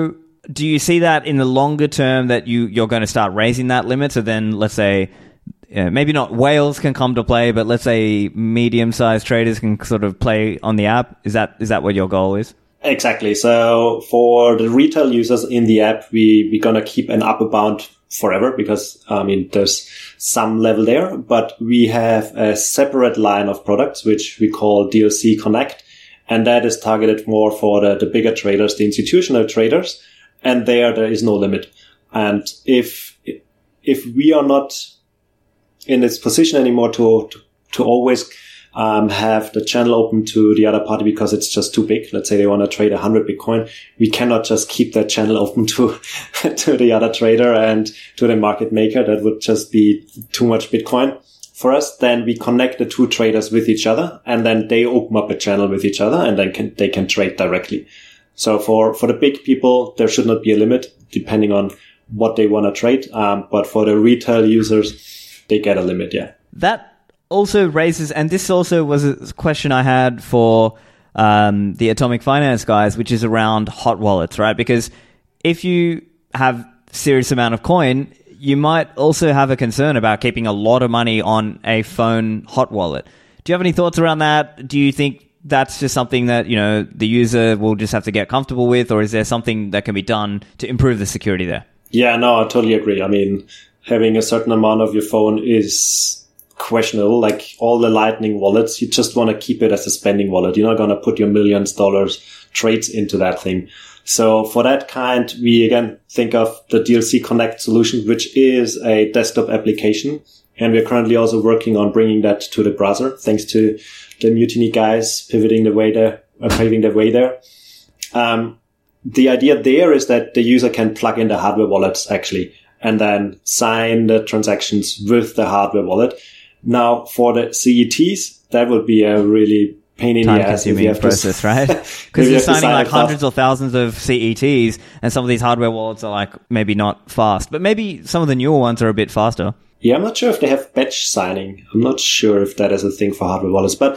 do you see that in the longer term that you're going to start raising that limit? So then, let's say, maybe not whales can come to play, but let's say medium-sized traders can sort of play on the app. Is that what your goal is? Exactly. So for the retail users in the app, we're going to keep an upper bound forever because, there's some level there, but we have a separate line of products, which we call DLC Connect. And that is targeted more for the bigger traders, the institutional traders. And there is no limit. And if we are not in this position anymore to always have the channel open to the other party because it's just too big. Let's say they want to trade 100 Bitcoin. We cannot just keep that channel open to the other trader and to the market maker. That would just be too much Bitcoin for us. Then we connect the two traders with each other, and then they open up a channel with each other, and then they can trade directly. So for the big people, there should not be a limit depending on what they want to trade. But for the retail users, they get a limit. Yeah. That also raises, and this also was a question I had for the Atomic Finance guys, which is around hot wallets, right? Because if you have serious amount of coin, you might also have a concern about keeping a lot of money on a phone hot wallet. Do you have any thoughts around that? Do you think that's just something that, the user will just have to get comfortable with, or is there something that can be done to improve the security there? Yeah, no, I totally agree. I mean, having a certain amount of your phone is questionable. Like all the Lightning wallets, you just want to keep it as a spending wallet. You're not going to put your millions dollars trades into that thing. So for that kind, we again think of the DLC Connect solution, which is a desktop application. And we're currently also working on bringing that to the browser, thanks to the Mutiny guys paving the way there. The idea there is that the user can plug in the hardware wallets actually, and then sign the transactions with the hardware wallet. Now, for the CETs, that would be a really pain in the ass. Time-consuming process, right? Because you're signing like hundreds or thousands of CETs, and some of these hardware wallets are like maybe not fast, but maybe some of the newer ones are a bit faster. Yeah, I'm not sure if they have batch signing. I'm not sure if that is a thing for hardware wallets, but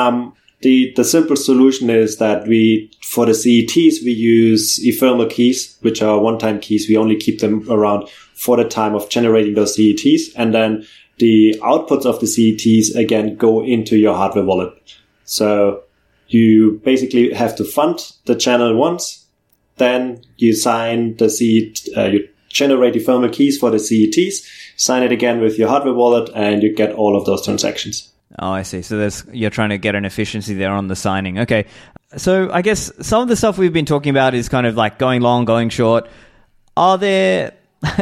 the simple solution is that for the CETs, we use ephemeral keys, which are one-time keys. We only keep them around for the time of generating those CETs, and then the outputs of the CETs again go into your hardware wallet. So you basically have to fund the channel once, then you sign the you generate ephemeral keys for the CETs, sign it again with your hardware wallet, and you get all of those transactions. Oh, I see. So you're trying to get an efficiency there on the signing. Okay. So I guess some of the stuff we've been talking about is kind of like going long, going short. Are there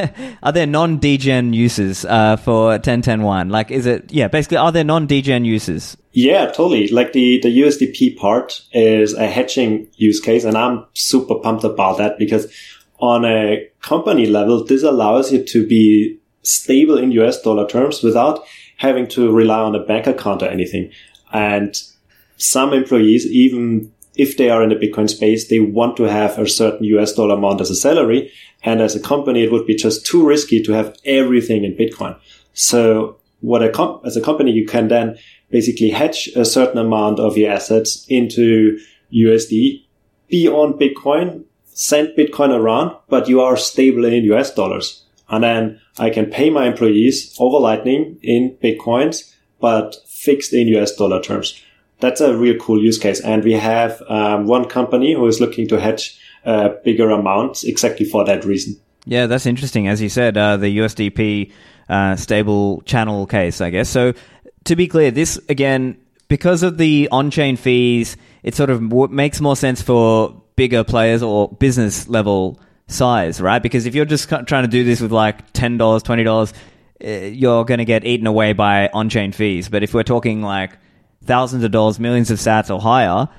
non-degen uses for 10.10.1? Like, basically, are there non-degen uses? Yeah, totally. Like the USDP part is a hedging use case, and I'm super pumped about that because on a company level, this allows you to be stable in US dollar terms without having to rely on a bank account or anything. And some employees, even if they are in the Bitcoin space, they want to have a certain US dollar amount as a salary. And as a company, it would be just too risky to have everything in Bitcoin. So as a company, you can then basically hedge a certain amount of your assets into USD, be on Bitcoin, send Bitcoin around, but you are stable in US dollars. And then I can pay my employees over Lightning in Bitcoins, but fixed in US dollar terms. That's a real cool use case. And we have one company who is looking to hedge bigger amounts exactly for that reason. Yeah, that's interesting. As you said, the USDP stable channel case, I guess. So to be clear, this, again, because of the on-chain fees, it sort of makes more sense for bigger players or business level size, right? Because if you're just trying to do this with like $10, $20, you're going to get eaten away by on-chain fees. But if we're talking like thousands of dollars, millions of sats or higher,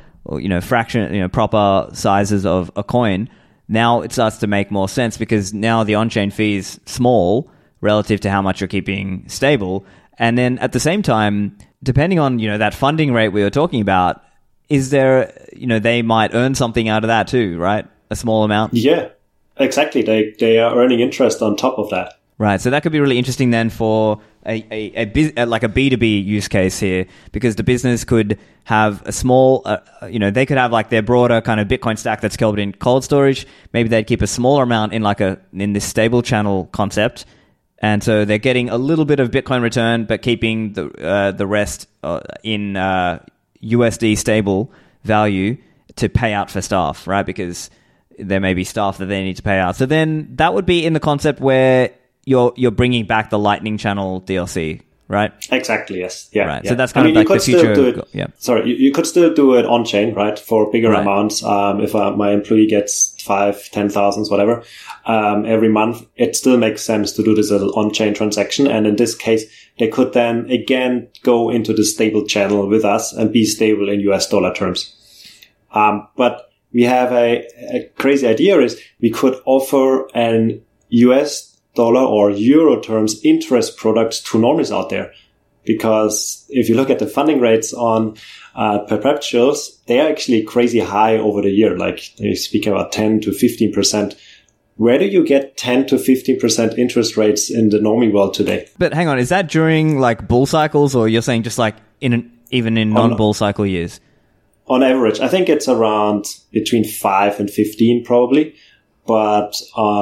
or, proper sizes of a coin, now it starts to make more sense because now the on-chain fee is small relative to how much you're keeping stable. And then at the same time, depending on, that funding rate we were talking about, is there, they might earn something out of that too, right? A small amount? Yeah, exactly. They are earning interest on top of that. Right. So that could be really interesting then for like a B2B use case here, because the business could have a small, they could have like their broader kind of Bitcoin stack that's held in cold storage. Maybe they'd keep a smaller amount in this stable channel concept. And so they're getting a little bit of Bitcoin return, but keeping the rest in USD stable value to pay out for staff, right? Because there may be staff that they need to pay out. So then that would be in the concept where you're bringing back the Lightning Channel DLC, right? Exactly. Yes. Yeah. Right. Yeah. So that's kind of like the future. Yeah. Sorry, you could still do it on chain, right? For bigger amounts. If my employee gets 5,000-10,000, whatever, every month, it still makes sense to do this as an on-chain transaction. And in this case, they could then again go into the stable channel with us and be stable in US dollar terms. But we have a crazy idea is we could offer an US dollar or euro terms interest products to normies out there. Because if you look at the funding rates on perpetuals, they are actually crazy high over the year. Like they speak about 10 to 15%. Where do you get 10 to 15% interest rates in the normie world today? But hang on, is that during like bull cycles, or you're saying just like even in non-bull cycle years? On average, I think it's around between 5 and 15 probably. But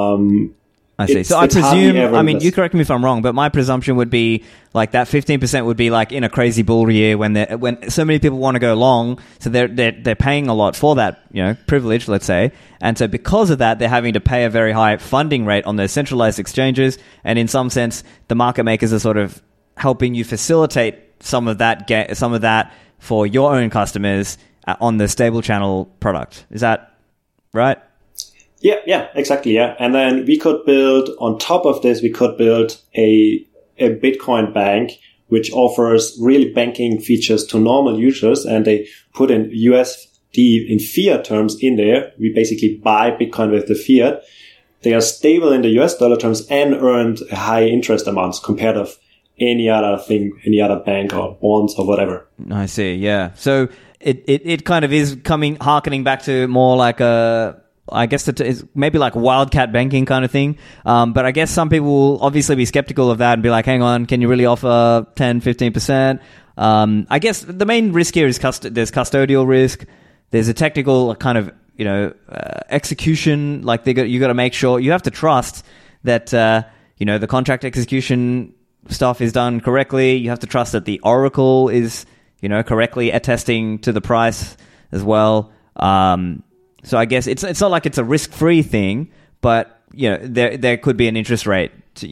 I see. So I presume, you correct me if I'm wrong, but my presumption would be like that 15% would be like in a crazy bull year when so many people want to go long, so they're paying a lot for that, privilege, let's say. And so because of that, they're having to pay a very high funding rate on those centralized exchanges. And in some sense, the market makers are sort of helping you facilitate some of that for your own customers on the stable channel product. Is that right? Yeah, exactly. Yeah. And then we could build on top of this, we could build a Bitcoin bank, which offers really banking features to normal users. And they put in USD in fiat terms in there. We basically buy Bitcoin with the fiat. They are stable in the US dollar terms and earned high interest amounts compared to any other thing, any other bank or bonds or whatever. I see. Yeah. So it kind of is harkening back to more like I guess it's maybe like wildcat banking kind of thing. But I guess some people will obviously be skeptical of that and be like, hang on, can you really offer 10, 15%? I guess the main risk here is there's custodial risk. There's a technical kind of, execution. Like you got to make sure, you have to trust that, the contract execution stuff is done correctly. You have to trust that the Oracle is, correctly attesting to the price as well. So I guess it's not like it's a risk-free thing, but there could be an interest rate.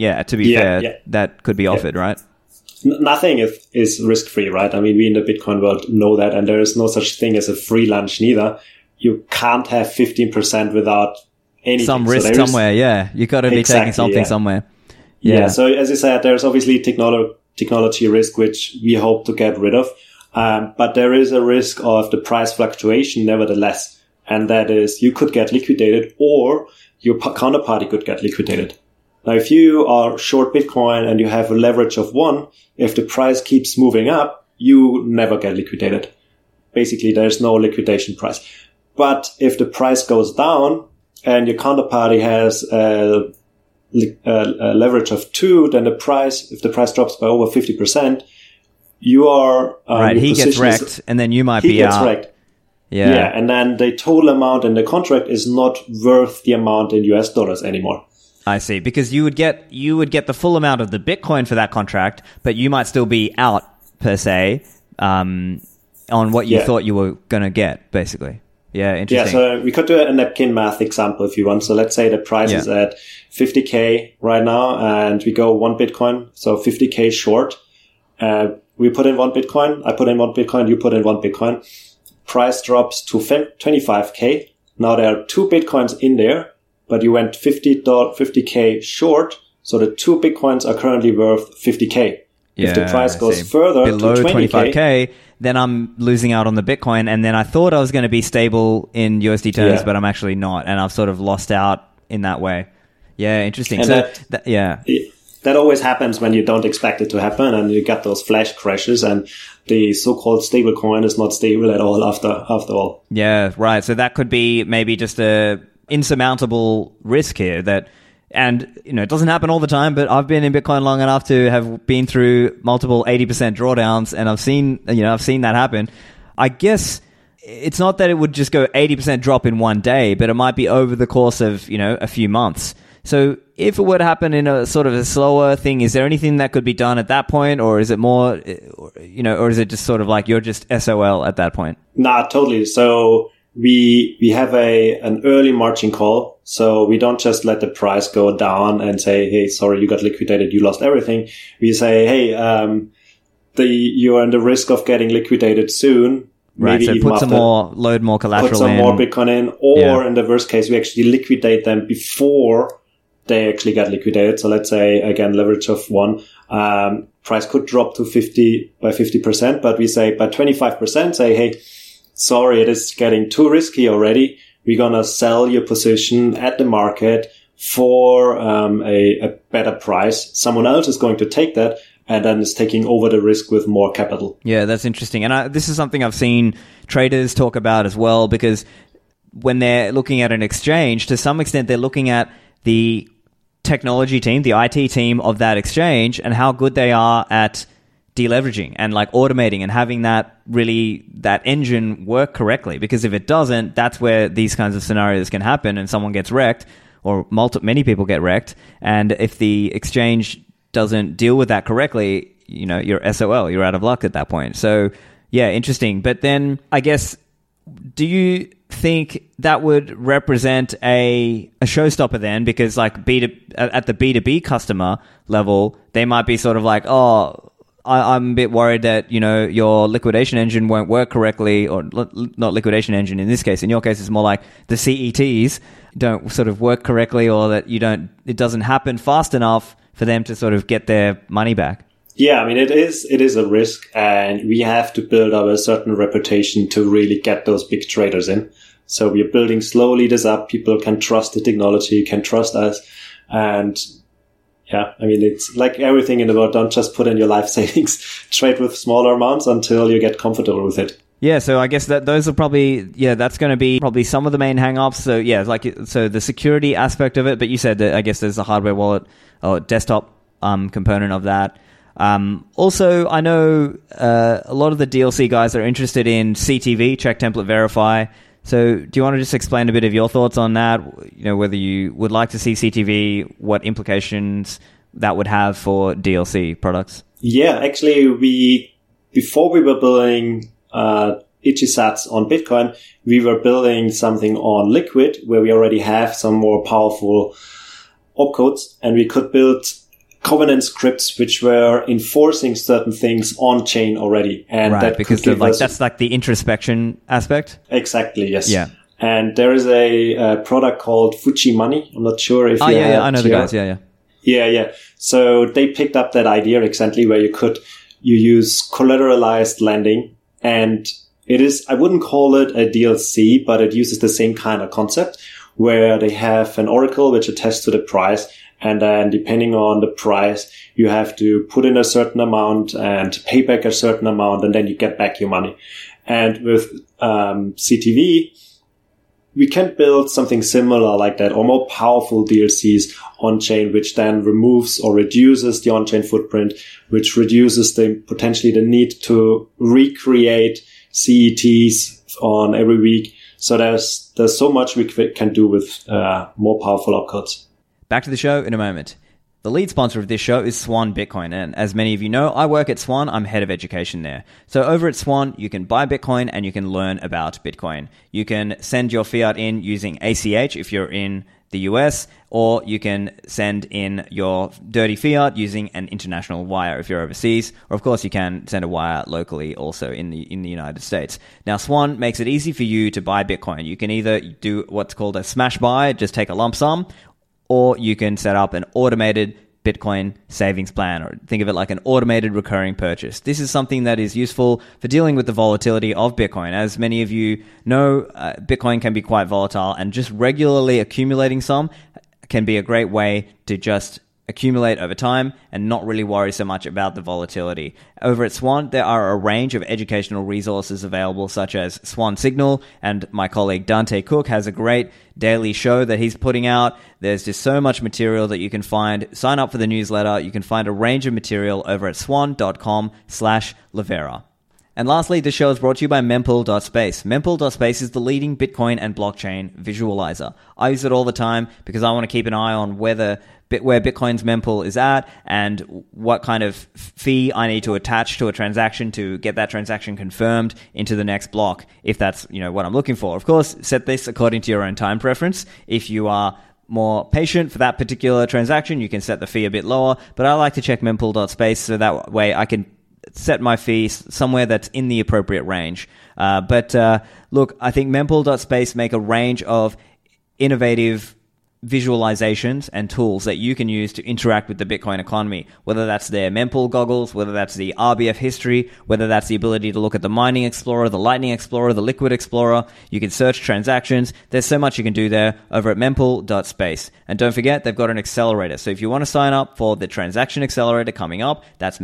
That could be offered, right? Nothing is risk-free, right? I mean, we in the Bitcoin world know that, and there is no such thing as a free lunch neither. You can't have 15% without anything. Some risk somewhere, yeah. You got to be taking something somewhere. Yeah. So as you said, there's obviously technology risk, which we hope to get rid of. But there is a risk of the price fluctuation nevertheless. And that is, you could get liquidated or your counterparty could get liquidated. Now, if you are short Bitcoin and you have a leverage of 1, if the price keeps moving up, you never get liquidated. Basically, there's no liquidation price. But if the price goes down and your counterparty has a leverage of 2, then if the price drops by over 50%, you are... right, he gets wrecked and then you might be out. He gets wrecked. Yeah, and then the total amount in the contract is not worth the amount in US dollars anymore. I see, because you would get the full amount of the Bitcoin for that contract, but you might still be out per se on what you thought you were going to get, basically. Yeah, interesting. Yeah, so we could do a napkin math example if you want. So let's say the price is at 50K right now, and we go 1 Bitcoin, so 50K short. We put in 1 Bitcoin, I put in 1 Bitcoin, you put in 1 Bitcoin. Price drops to 25K. Now there are 2 Bitcoins in there, but you went 50K short. So the 2 Bitcoins are currently worth 50K. If the price goes further below to 25K, then I'm losing out on the Bitcoin. And then I thought I was going to be stable in USD terms, but I'm actually not. And I've sort of lost out in that way. Yeah, interesting. And that always happens when you don't expect it to happen, and you get those flash crashes, and the so-called stable coin is not stable at all after all. Yeah, right. So that could be maybe just a insurmountable risk here that And, it doesn't happen all the time, but I've been in Bitcoin long enough to have been through multiple 80% drawdowns, and I've seen that happen. I guess it's not that it would just go 80% drop in one day, but it might be over the course of, a few months. So if it were to happen in a sort of a slower thing, is there anything that could be done at that point? Or is it more, or is it just sort of like you're just SOL at that point? Nah, totally. So we have an early margin call. So we don't just let the price go down and say, hey, sorry, you got liquidated, you lost everything. We say, hey, you're in the risk of getting liquidated soon. Right, Maybe so load more collateral in. Put some more Bitcoin in, or in the worst case, we actually liquidate them before they actually get liquidated. So let's say, again, leverage of 1, price could drop to 50%, but we say by 25%, say, hey, sorry, it is getting too risky already. We're going to sell your position at the market for a better price. Someone else is going to take that and then is taking over the risk with more capital. Yeah, that's interesting. And this is something I've seen traders talk about as well, because when they're looking at an exchange, to some extent, they're looking at the technology team, the IT team of that exchange, and how good they are at deleveraging and like automating and having that engine work correctly. Because if it doesn't, that's where these kinds of scenarios can happen and someone gets wrecked, or many people get wrecked. And if the exchange doesn't deal with that correctly, you're SOL, you're out of luck at that point. So yeah, interesting. But then I guess, do you think that would represent a showstopper then? Because like at the B2B customer level, they might be sort of like, oh, I'm a bit worried that, your liquidation engine won't work correctly, or not liquidation engine in this case. In your case, it's more like the CETs don't sort of work correctly, or that it doesn't happen fast enough for them to sort of get their money back. Yeah, I mean, it is a risk, and we have to build up a certain reputation to really get those big traders in. So we're building slowly this up. People can trust the technology, can trust us. And yeah, I mean, it's like everything in the world. Don't just put in your life savings. Trade with smaller amounts until you get comfortable with it. Yeah, so I guess that those are probably, that's going to be probably some of the main hang-ups. So yeah, so the security aspect of it, but you said that I guess there's a hardware wallet or desktop component of that. Also, I know a lot of the DLC guys are interested in CTV, check template verify. So do you want to just explain a bit of your thoughts on that? Whether you would like to see CTV, what implications that would have for DLC products? Yeah, actually, before we were building Ichi-sats on Bitcoin, we were building something on Liquid, where we already have some more powerful opcodes, and we could build Covenant scripts which were enforcing certain things on chain already. And right, that because that's like the introspection aspect. Exactly, yes. Yeah. And there is a product called Fuji Money. I'm not sure if I know the guys. Yeah. So they picked up that idea exactly, where you use collateralized lending, and I wouldn't call it a DLC, but it uses the same kind of concept, where they have an oracle which attests to the price. And then depending on the price, you have to put in a certain amount and pay back a certain amount, and then you get back your money. And with CTV, we can build something similar like that, or more powerful DLCs on-chain, which then removes or reduces the on-chain footprint, which reduces potentially the need to recreate CETs on every week. So there's so much we can do with more powerful opcodes. Back to the show in a moment. The lead sponsor of this show is Swan Bitcoin, and as many of you know, I work at Swan. I'm head of education there. So over at Swan, you can buy Bitcoin and you can learn about Bitcoin. You can send your fiat in using ACH if you're in the US, or you can send in your dirty fiat using an international wire if you're overseas, or of course you can send a wire locally also in the United States. Now Swan makes it easy for you to buy Bitcoin. You can either do what's called a smash buy, just take a lump sum, or you can set up an automated Bitcoin savings plan, or think of it like an automated recurring purchase. This is something that is useful for dealing with the volatility of Bitcoin. As many of you know, Bitcoin can be quite volatile, and just regularly accumulating some can be a great way to just accumulate over time and not really worry so much about the volatility. Over at Swan, there are a range of educational resources available, such as Swan Signal, and my colleague Dante Cook has a great daily show that he's putting out. There's just so much material that you can find. Sign up for the newsletter. You can find a range of material over at swan.com/Livera. And lastly, this show is brought to you by Mempool.space. Mempool.space is the leading Bitcoin and blockchain visualizer. I use it all the time because I want to keep an eye on where Bitcoin's mempool is at and what kind of fee I need to attach to a transaction to get that transaction confirmed into the next block, if that's, what I'm looking for. Of course, set this according to your own time preference. If you are more patient for that particular transaction, you can set the fee a bit lower, but I like to check Mempool.space so that way I can set my fee somewhere that's in the appropriate range. Look, I think Mempool.space make a range of innovative visualizations and tools that you can use to interact with the Bitcoin economy, whether that's their mempool goggles, whether that's the RBF history, whether that's the ability to look at the Mining Explorer, the Lightning Explorer, the Liquid Explorer. You can search transactions. There's so much you can do there over at mempool.space. And don't forget, they've got an accelerator. So if you want to sign up for the transaction accelerator coming up, that's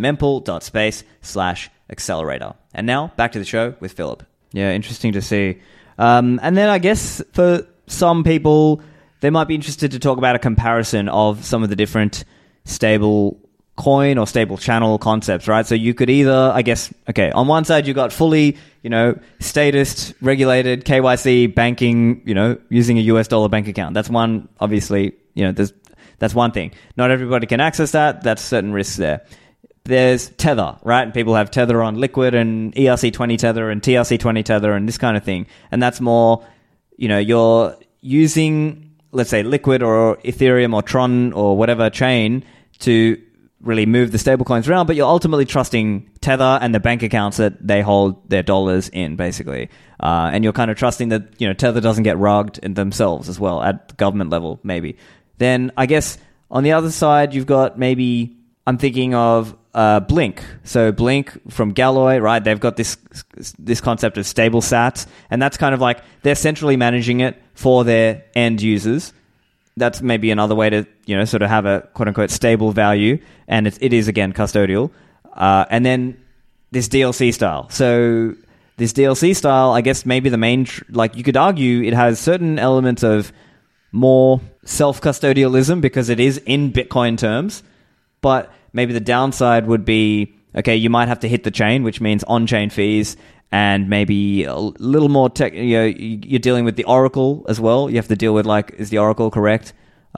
mempool.space/accelerator. And now back to the show with Philip. Yeah, interesting to see. And then I guess for some people, they might be interested to talk about a comparison of some of the different stable coin or stable channel concepts, right? So you could either, on one side you got fully, statist, regulated, KYC banking, using a US dollar bank account. That's one, obviously, that's one thing. Not everybody can access that. That's certain risks there. There's Tether, right? And people have Tether on Liquid and ERC20 Tether and TRC20 Tether and this kind of thing. And that's more, you're using, let's say, Liquid or Ethereum or Tron or whatever chain to really move the stablecoins around, but you're ultimately trusting Tether and the bank accounts that they hold their dollars in, basically. And you're kind of trusting that, Tether doesn't get rugged in themselves as well at the government level, maybe. Then I guess on the other side, you've got maybe, I'm thinking of Blink. So Blink from Galoy, right? They've got this concept of stable sats, and that's kind of like they're centrally managing it for their end users. That's maybe another way to, sort of have a quote unquote stable value, and it is again custodial. And then this DLC style. So this DLC style, I guess maybe the main, you could argue it has certain elements of more self-custodialism because it is in Bitcoin terms, but maybe the downside would be, okay, you might have to hit the chain, which means on-chain fees, and maybe a little more tech. You're dealing with the Oracle as well. You have to deal with, is the Oracle correct?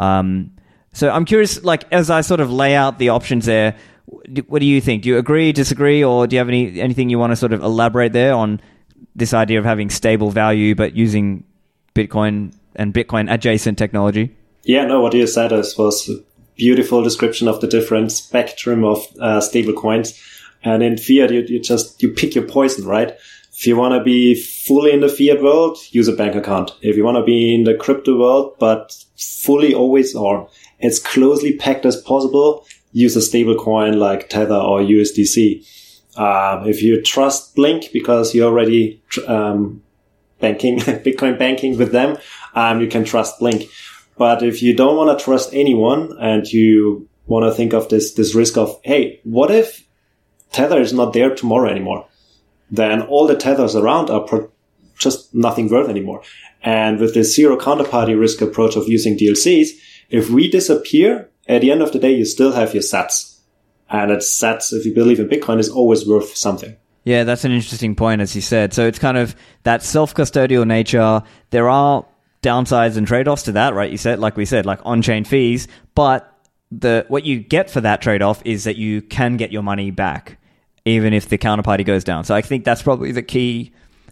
So I'm curious, as I sort of lay out the options there, what do you think? Do you agree, disagree, or do you have anything you want to sort of elaborate there on this idea of having stable value but using Bitcoin and Bitcoin adjacent technology? Yeah, no, what you said was beautiful description of the different spectrum of stable coins. And in fiat, you pick your poison, right? If you want to be fully in the fiat world, use a bank account. If you want to be in the crypto world, but fully always or as closely packed as possible, use a stable coin like Tether or USDC. If you trust Blink because you're already banking, Bitcoin banking with them, you can trust Blink. But if you don't want to trust anyone and you want to think of this risk of, hey, what if Tether is not there tomorrow anymore? Then all the tethers around are just nothing worth anymore. And with the zero counterparty risk approach of using DLCs, if we disappear, at the end of the day, you still have your sats. And it's sats, if you believe in Bitcoin, is always worth something. Yeah, that's an interesting point, as you said. So it's kind of that self-custodial nature. There are downsides and trade-offs to that, right? You said, like we said, like on-chain fees, but what you get for that trade-off is that you can get your money back, even if the counterparty goes down. So I think that's probably the key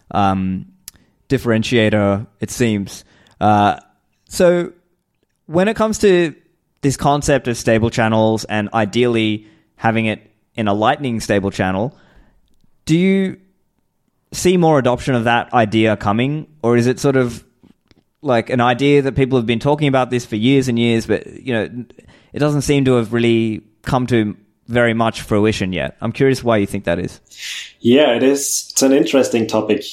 differentiator, it seems. So when it comes to this concept of stable channels and ideally having it in a Lightning stable channel, do you see more adoption of that idea coming, or is it sort of like an idea that people have been talking about this for years and years, but it doesn't seem to have really come to very much fruition yet? I'm curious why you think that is. Yeah, it is. It's an interesting topic.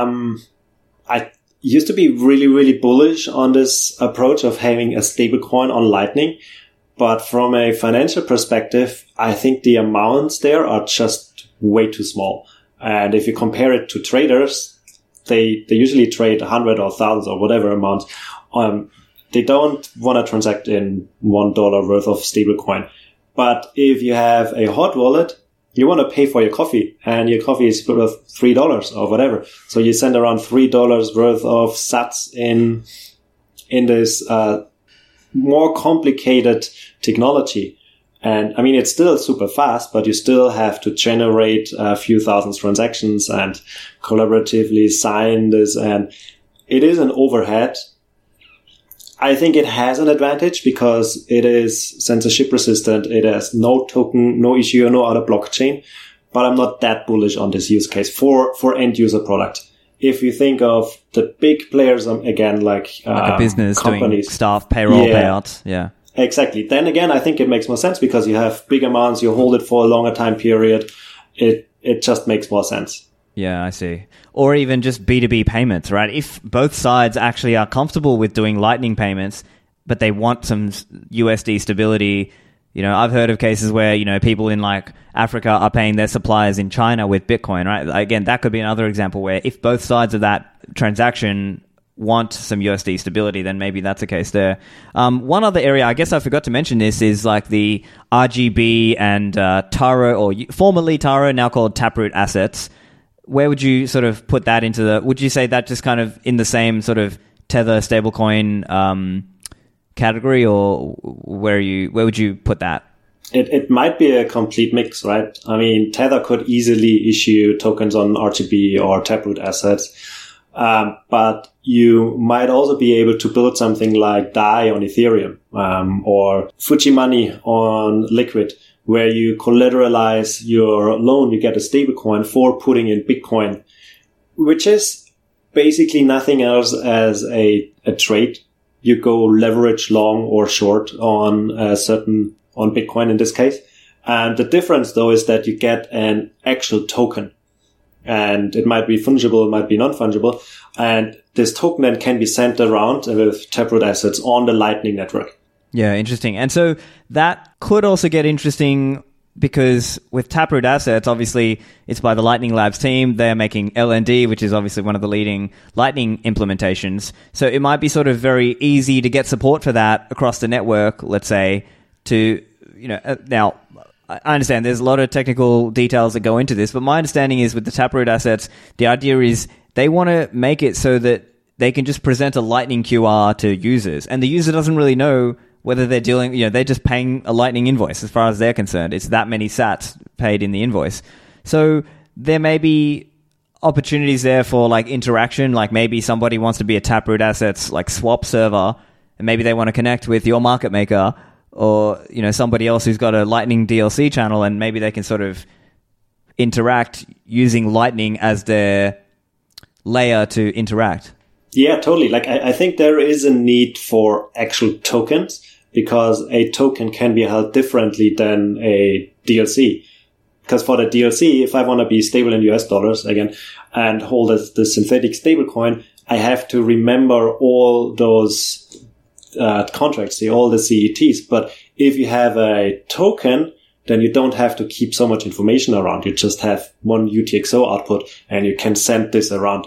I used to be really, really bullish on this approach of having a stable coin on Lightning, But from a financial perspective, I think the amounts there are just way too small. And if you compare it to traders, they usually trade 100 or thousands or whatever amount. They don't want to transact in $1 worth of stablecoin. But if you have a hot wallet, you want to pay for your coffee, and your coffee is worth $3 or whatever. So you send around $3 worth of sats in this more complicated technology. And I mean, it's still super fast, but you still have to generate a few thousand transactions and collaboratively sign this. And it is an overhead. I think it has an advantage because it is censorship resistant. It has no token, no issue, no other blockchain. But I'm not that bullish on this use case for end user product. If you think of the big players, again, like a business companies, doing staff payroll payouts. Yeah, exactly. Then again, I think it makes more sense because you have big amounts, you hold it for a longer time period. It just makes more sense. Yeah, I see. Or even just B2B payments, right? If both sides actually are comfortable with doing Lightning payments, but they want some USD stability. You know, I've heard of cases where, you know, people in like Africa are paying their suppliers in China with Bitcoin, right? Again, that could be another example where if both sides of that transaction want some USD stability, then maybe that's a case there. One other area, I guess I forgot to mention this, is like the RGB and Taro, or formerly Taro, now called Taproot assets. Where would you sort of put that into the, would you say that just kind of in the same sort of Tether stablecoin category, or where would you put that? It might be a complete mix, right? I mean, Tether could easily issue tokens on RGB or Taproot assets, but you might also be able to build something like DAI on Ethereum, or Fuji Money on Liquid, where you collateralize your loan, you get a stablecoin for putting in Bitcoin, which is basically nothing else as a trade. You go leverage long or short on on Bitcoin in this case. And the difference though is that you get an actual token, and it might be fungible, it might be non-fungible. And this token then can be sent around with Taproot assets on the Lightning Network. Yeah, interesting. And so that could also get interesting because with Taproot assets, obviously it's by the Lightning Labs team. They're making LND, which is obviously one of the leading Lightning implementations. So it might be sort of very easy to get support for that across the network, let's say, to, you know, now I understand there's a lot of technical details that go into this, but my understanding is with the Taproot assets, the idea is they want to make it so that they can just present a Lightning QR to users, and the user doesn't really know whether they're dealing, you know, they're just paying a Lightning invoice as far as they're concerned. It's that many sats paid in the invoice. So there may be opportunities there for like interaction, like maybe somebody wants to be a Taproot assets like swap server, and maybe they want to connect with your market maker, or, you know, somebody else who's got a Lightning DLC channel, and maybe they can sort of interact using Lightning as their layer to interact. Yeah, totally. Like, I think there is a need for actual tokens, because a token can be held differently than a DLC. Because for the DLC, if I want to be stable in US dollars again and hold the synthetic stablecoin, I have to remember all those contracts, all the CETs. But if you have a token, then you don't have to keep so much information around. You just have one UTXO output and you can send this around.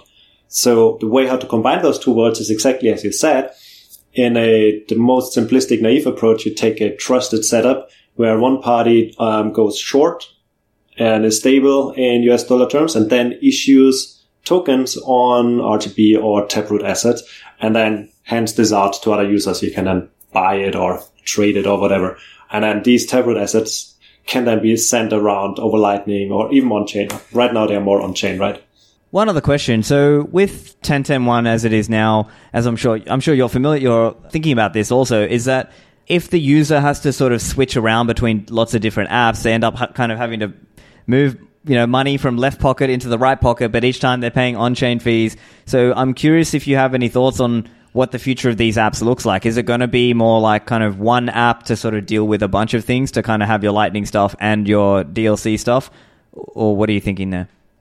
So the way how to combine those two worlds is exactly as you said. In the most simplistic, naive approach, you take a trusted setup where one party goes short and is stable in US dollar terms, and then issues tokens on RGB or Taproot assets, and then hands this out to other users. You can then buy it or trade it or whatever. And then these Taproot assets can then be sent around over Lightning or even on-chain. Right now, they're more on-chain, right? One other question. So with 10.10.1 as it is now, as I'm sure you're familiar, you're thinking about this also, is that if the user has to sort of switch around between lots of different apps, they end up kind of having to move, you know, money from left pocket into the right pocket, but each time they're paying on-chain fees. So I'm curious if you have any thoughts on what the future of these apps looks like. Is it going to be more like kind of one app to sort of deal with a bunch of things, to kind of have your Lightning stuff and your DLC stuff? Or what are you thinking there?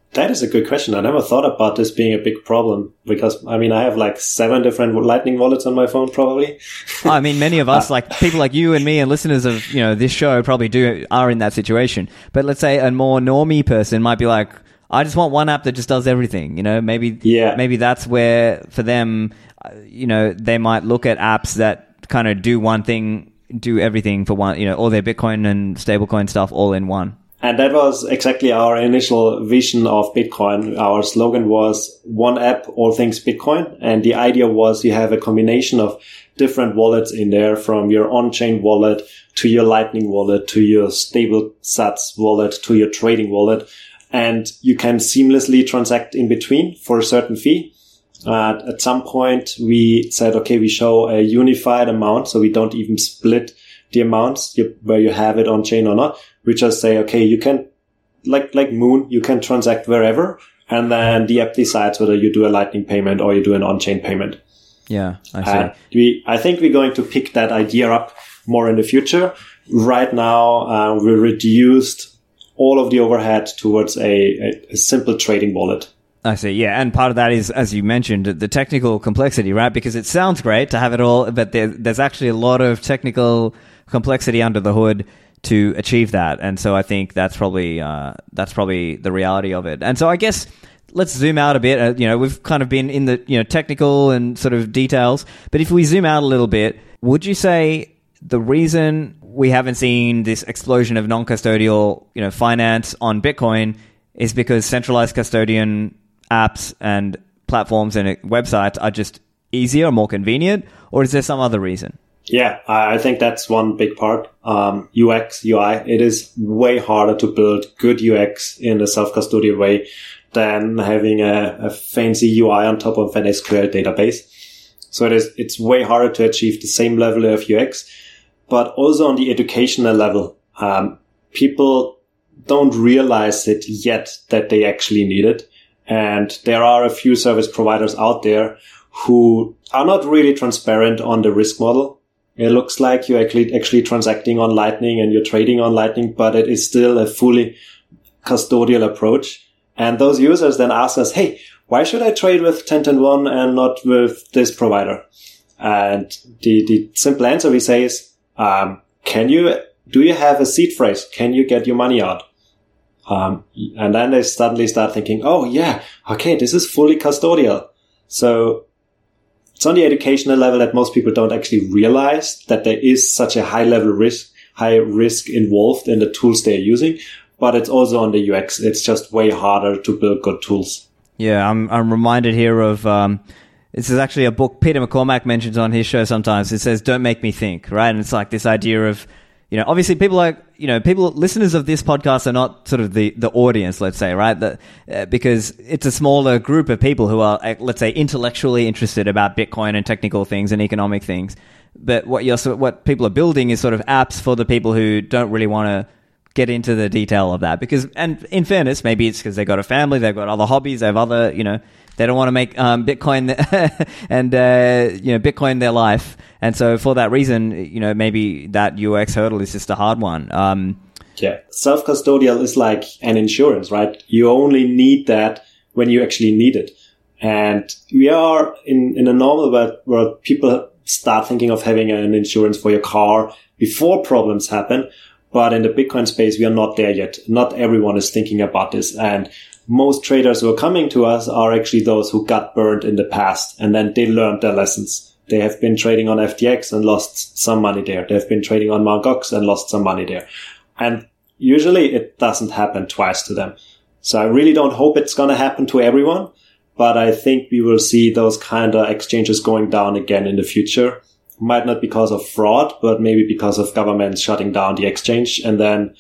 That is a good question. I never thought about this being a big problem because, I mean, I have like 7 different Lightning wallets on my phone probably. I mean, many of us, like people like you and me and listeners of, this show probably are in that situation. But let's say a more normie person might be like, I just want one app that just does everything, maybe that's where for them, they might look at apps that kind of do one thing, do everything for one, all their Bitcoin and stablecoin stuff all in one. And that was exactly our initial vision of Bitcoin. Our slogan was one app, all things Bitcoin. And the idea was you have a combination of different wallets in there, from your on-chain wallet to your Lightning wallet to your stable Sats wallet to your trading wallet. And you can seamlessly transact in between for a certain fee. At some point we said, okay, we show a unified amount. So we don't even split the amounts where you have it on chain or not. We just say, okay, you can, like Moon, you can transact wherever. And then the app decides whether you do a Lightning payment or you do an on-chain payment. Yeah, I see. I think we're going to pick that idea up more in the future. Right now, we reduced all of the overhead towards a simple trading wallet. I see. Yeah. And part of that is, as you mentioned, the technical complexity, right? Because it sounds great to have it all, but there's actually a lot of technical complexity under the hood to achieve that. And so I think that's probably the reality of it. And so I guess let's zoom out a bit. We've kind of been in the, technical and sort of details, but if we zoom out a little bit, would you say the reason we haven't seen this explosion of non-custodial, finance on Bitcoin is because centralized custodian apps and platforms and websites are just easier, more convenient, or is there some other reason? Yeah, I think that's one big part. UX, UI, it is way harder to build good UX in a self-custodial way than having a fancy UI on top of an SQL database. So it's way harder to achieve the same level of UX, but also on the educational level. People don't realize it yet that they actually need it. And there are a few service providers out there who are not really transparent on the risk model. It looks like you're actually transacting on Lightning and you're trading on Lightning, but it is still a fully custodial approach. And those users then ask us, hey, why should I trade with 1010 and not with this provider? And the simple answer we say is, do you have a seed phrase? Can you get your money out? And then they suddenly start thinking, oh yeah, okay, this is fully custodial. So it's on the educational level that most people don't actually realize that there is such a high risk involved in the tools they're using. But it's also on the UX. It's just way harder to build good tools. Yeah, I'm reminded here of, this is actually a book Peter McCormack mentions on his show sometimes. It says, don't make me think, right? And it's like this idea of, obviously listeners of this podcast are not sort of the audience, let's say, right? Because it's a smaller group of people who are, let's say, intellectually interested about Bitcoin and technical things and economic things. But what people are building is sort of apps for the people who don't really want to get into the detail of that. Because, and in fairness, maybe it's because they've got a family, they've got other hobbies, they have other, they don't want to make Bitcoin and Bitcoin their life, and so for that reason, maybe that UX hurdle is just a hard one. Yeah, self-custodial is like an insurance, right? You only need that when you actually need it, and we are in a normal world where people start thinking of having an insurance for your car before problems happen. But in the Bitcoin space, we are not there yet. Not everyone is thinking about this, and most traders who are coming to us are actually those who got burned in the past, and then they learned their lessons. They have been trading on FTX and lost some money there. They've been trading on Mt. Gox and lost some money there. And usually it doesn't happen twice to them. So I really don't hope it's going to happen to everyone, but I think we will see those kind of exchanges going down again in the future. Might not because of fraud, but maybe because of governments shutting down the exchange, and then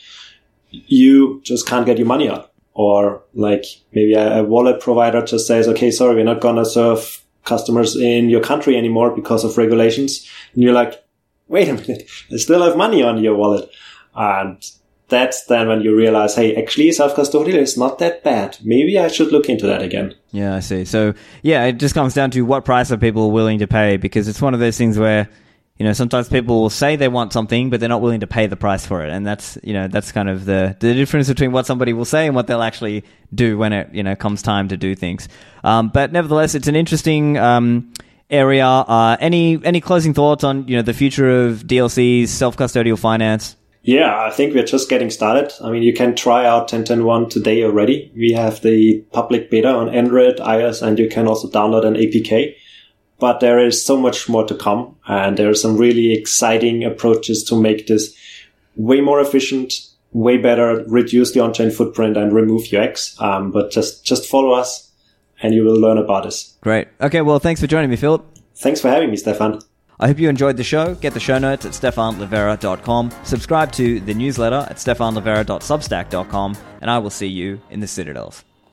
you just can't get your money out. Or like maybe a wallet provider just says, okay, sorry, we're not going to serve customers in your country anymore because of regulations. And you're like, wait a minute, I still have money on your wallet. And that's then when you realize, hey, actually self-custodial is not that bad. Maybe I should look into that again. Yeah, I see. So yeah, it just comes down to what price are people willing to pay, because it's one of those things where, sometimes people will say they want something, but they're not willing to pay the price for it. And that's kind of the difference between what somebody will say and what they'll actually do when it, comes time to do things. But nevertheless, it's an interesting area. Any closing thoughts on, the future of DLCs, self-custodial finance? Yeah, I think we're just getting started. I mean, you can try out 10.10.1 today already. We have the public beta on Android, iOS, and you can also download an APK. But there is so much more to come, and there are some really exciting approaches to make this way more efficient, way better, reduce the on-chain footprint, and remove UX. But just follow us, and you will learn about this. Great. Okay, well, thanks for joining me, Philip. Thanks for having me, Stefan. I hope you enjoyed the show. Get the show notes at stefanlivera.com. Subscribe to the newsletter at stefanlivera.substack.com, and I will see you in the Citadels.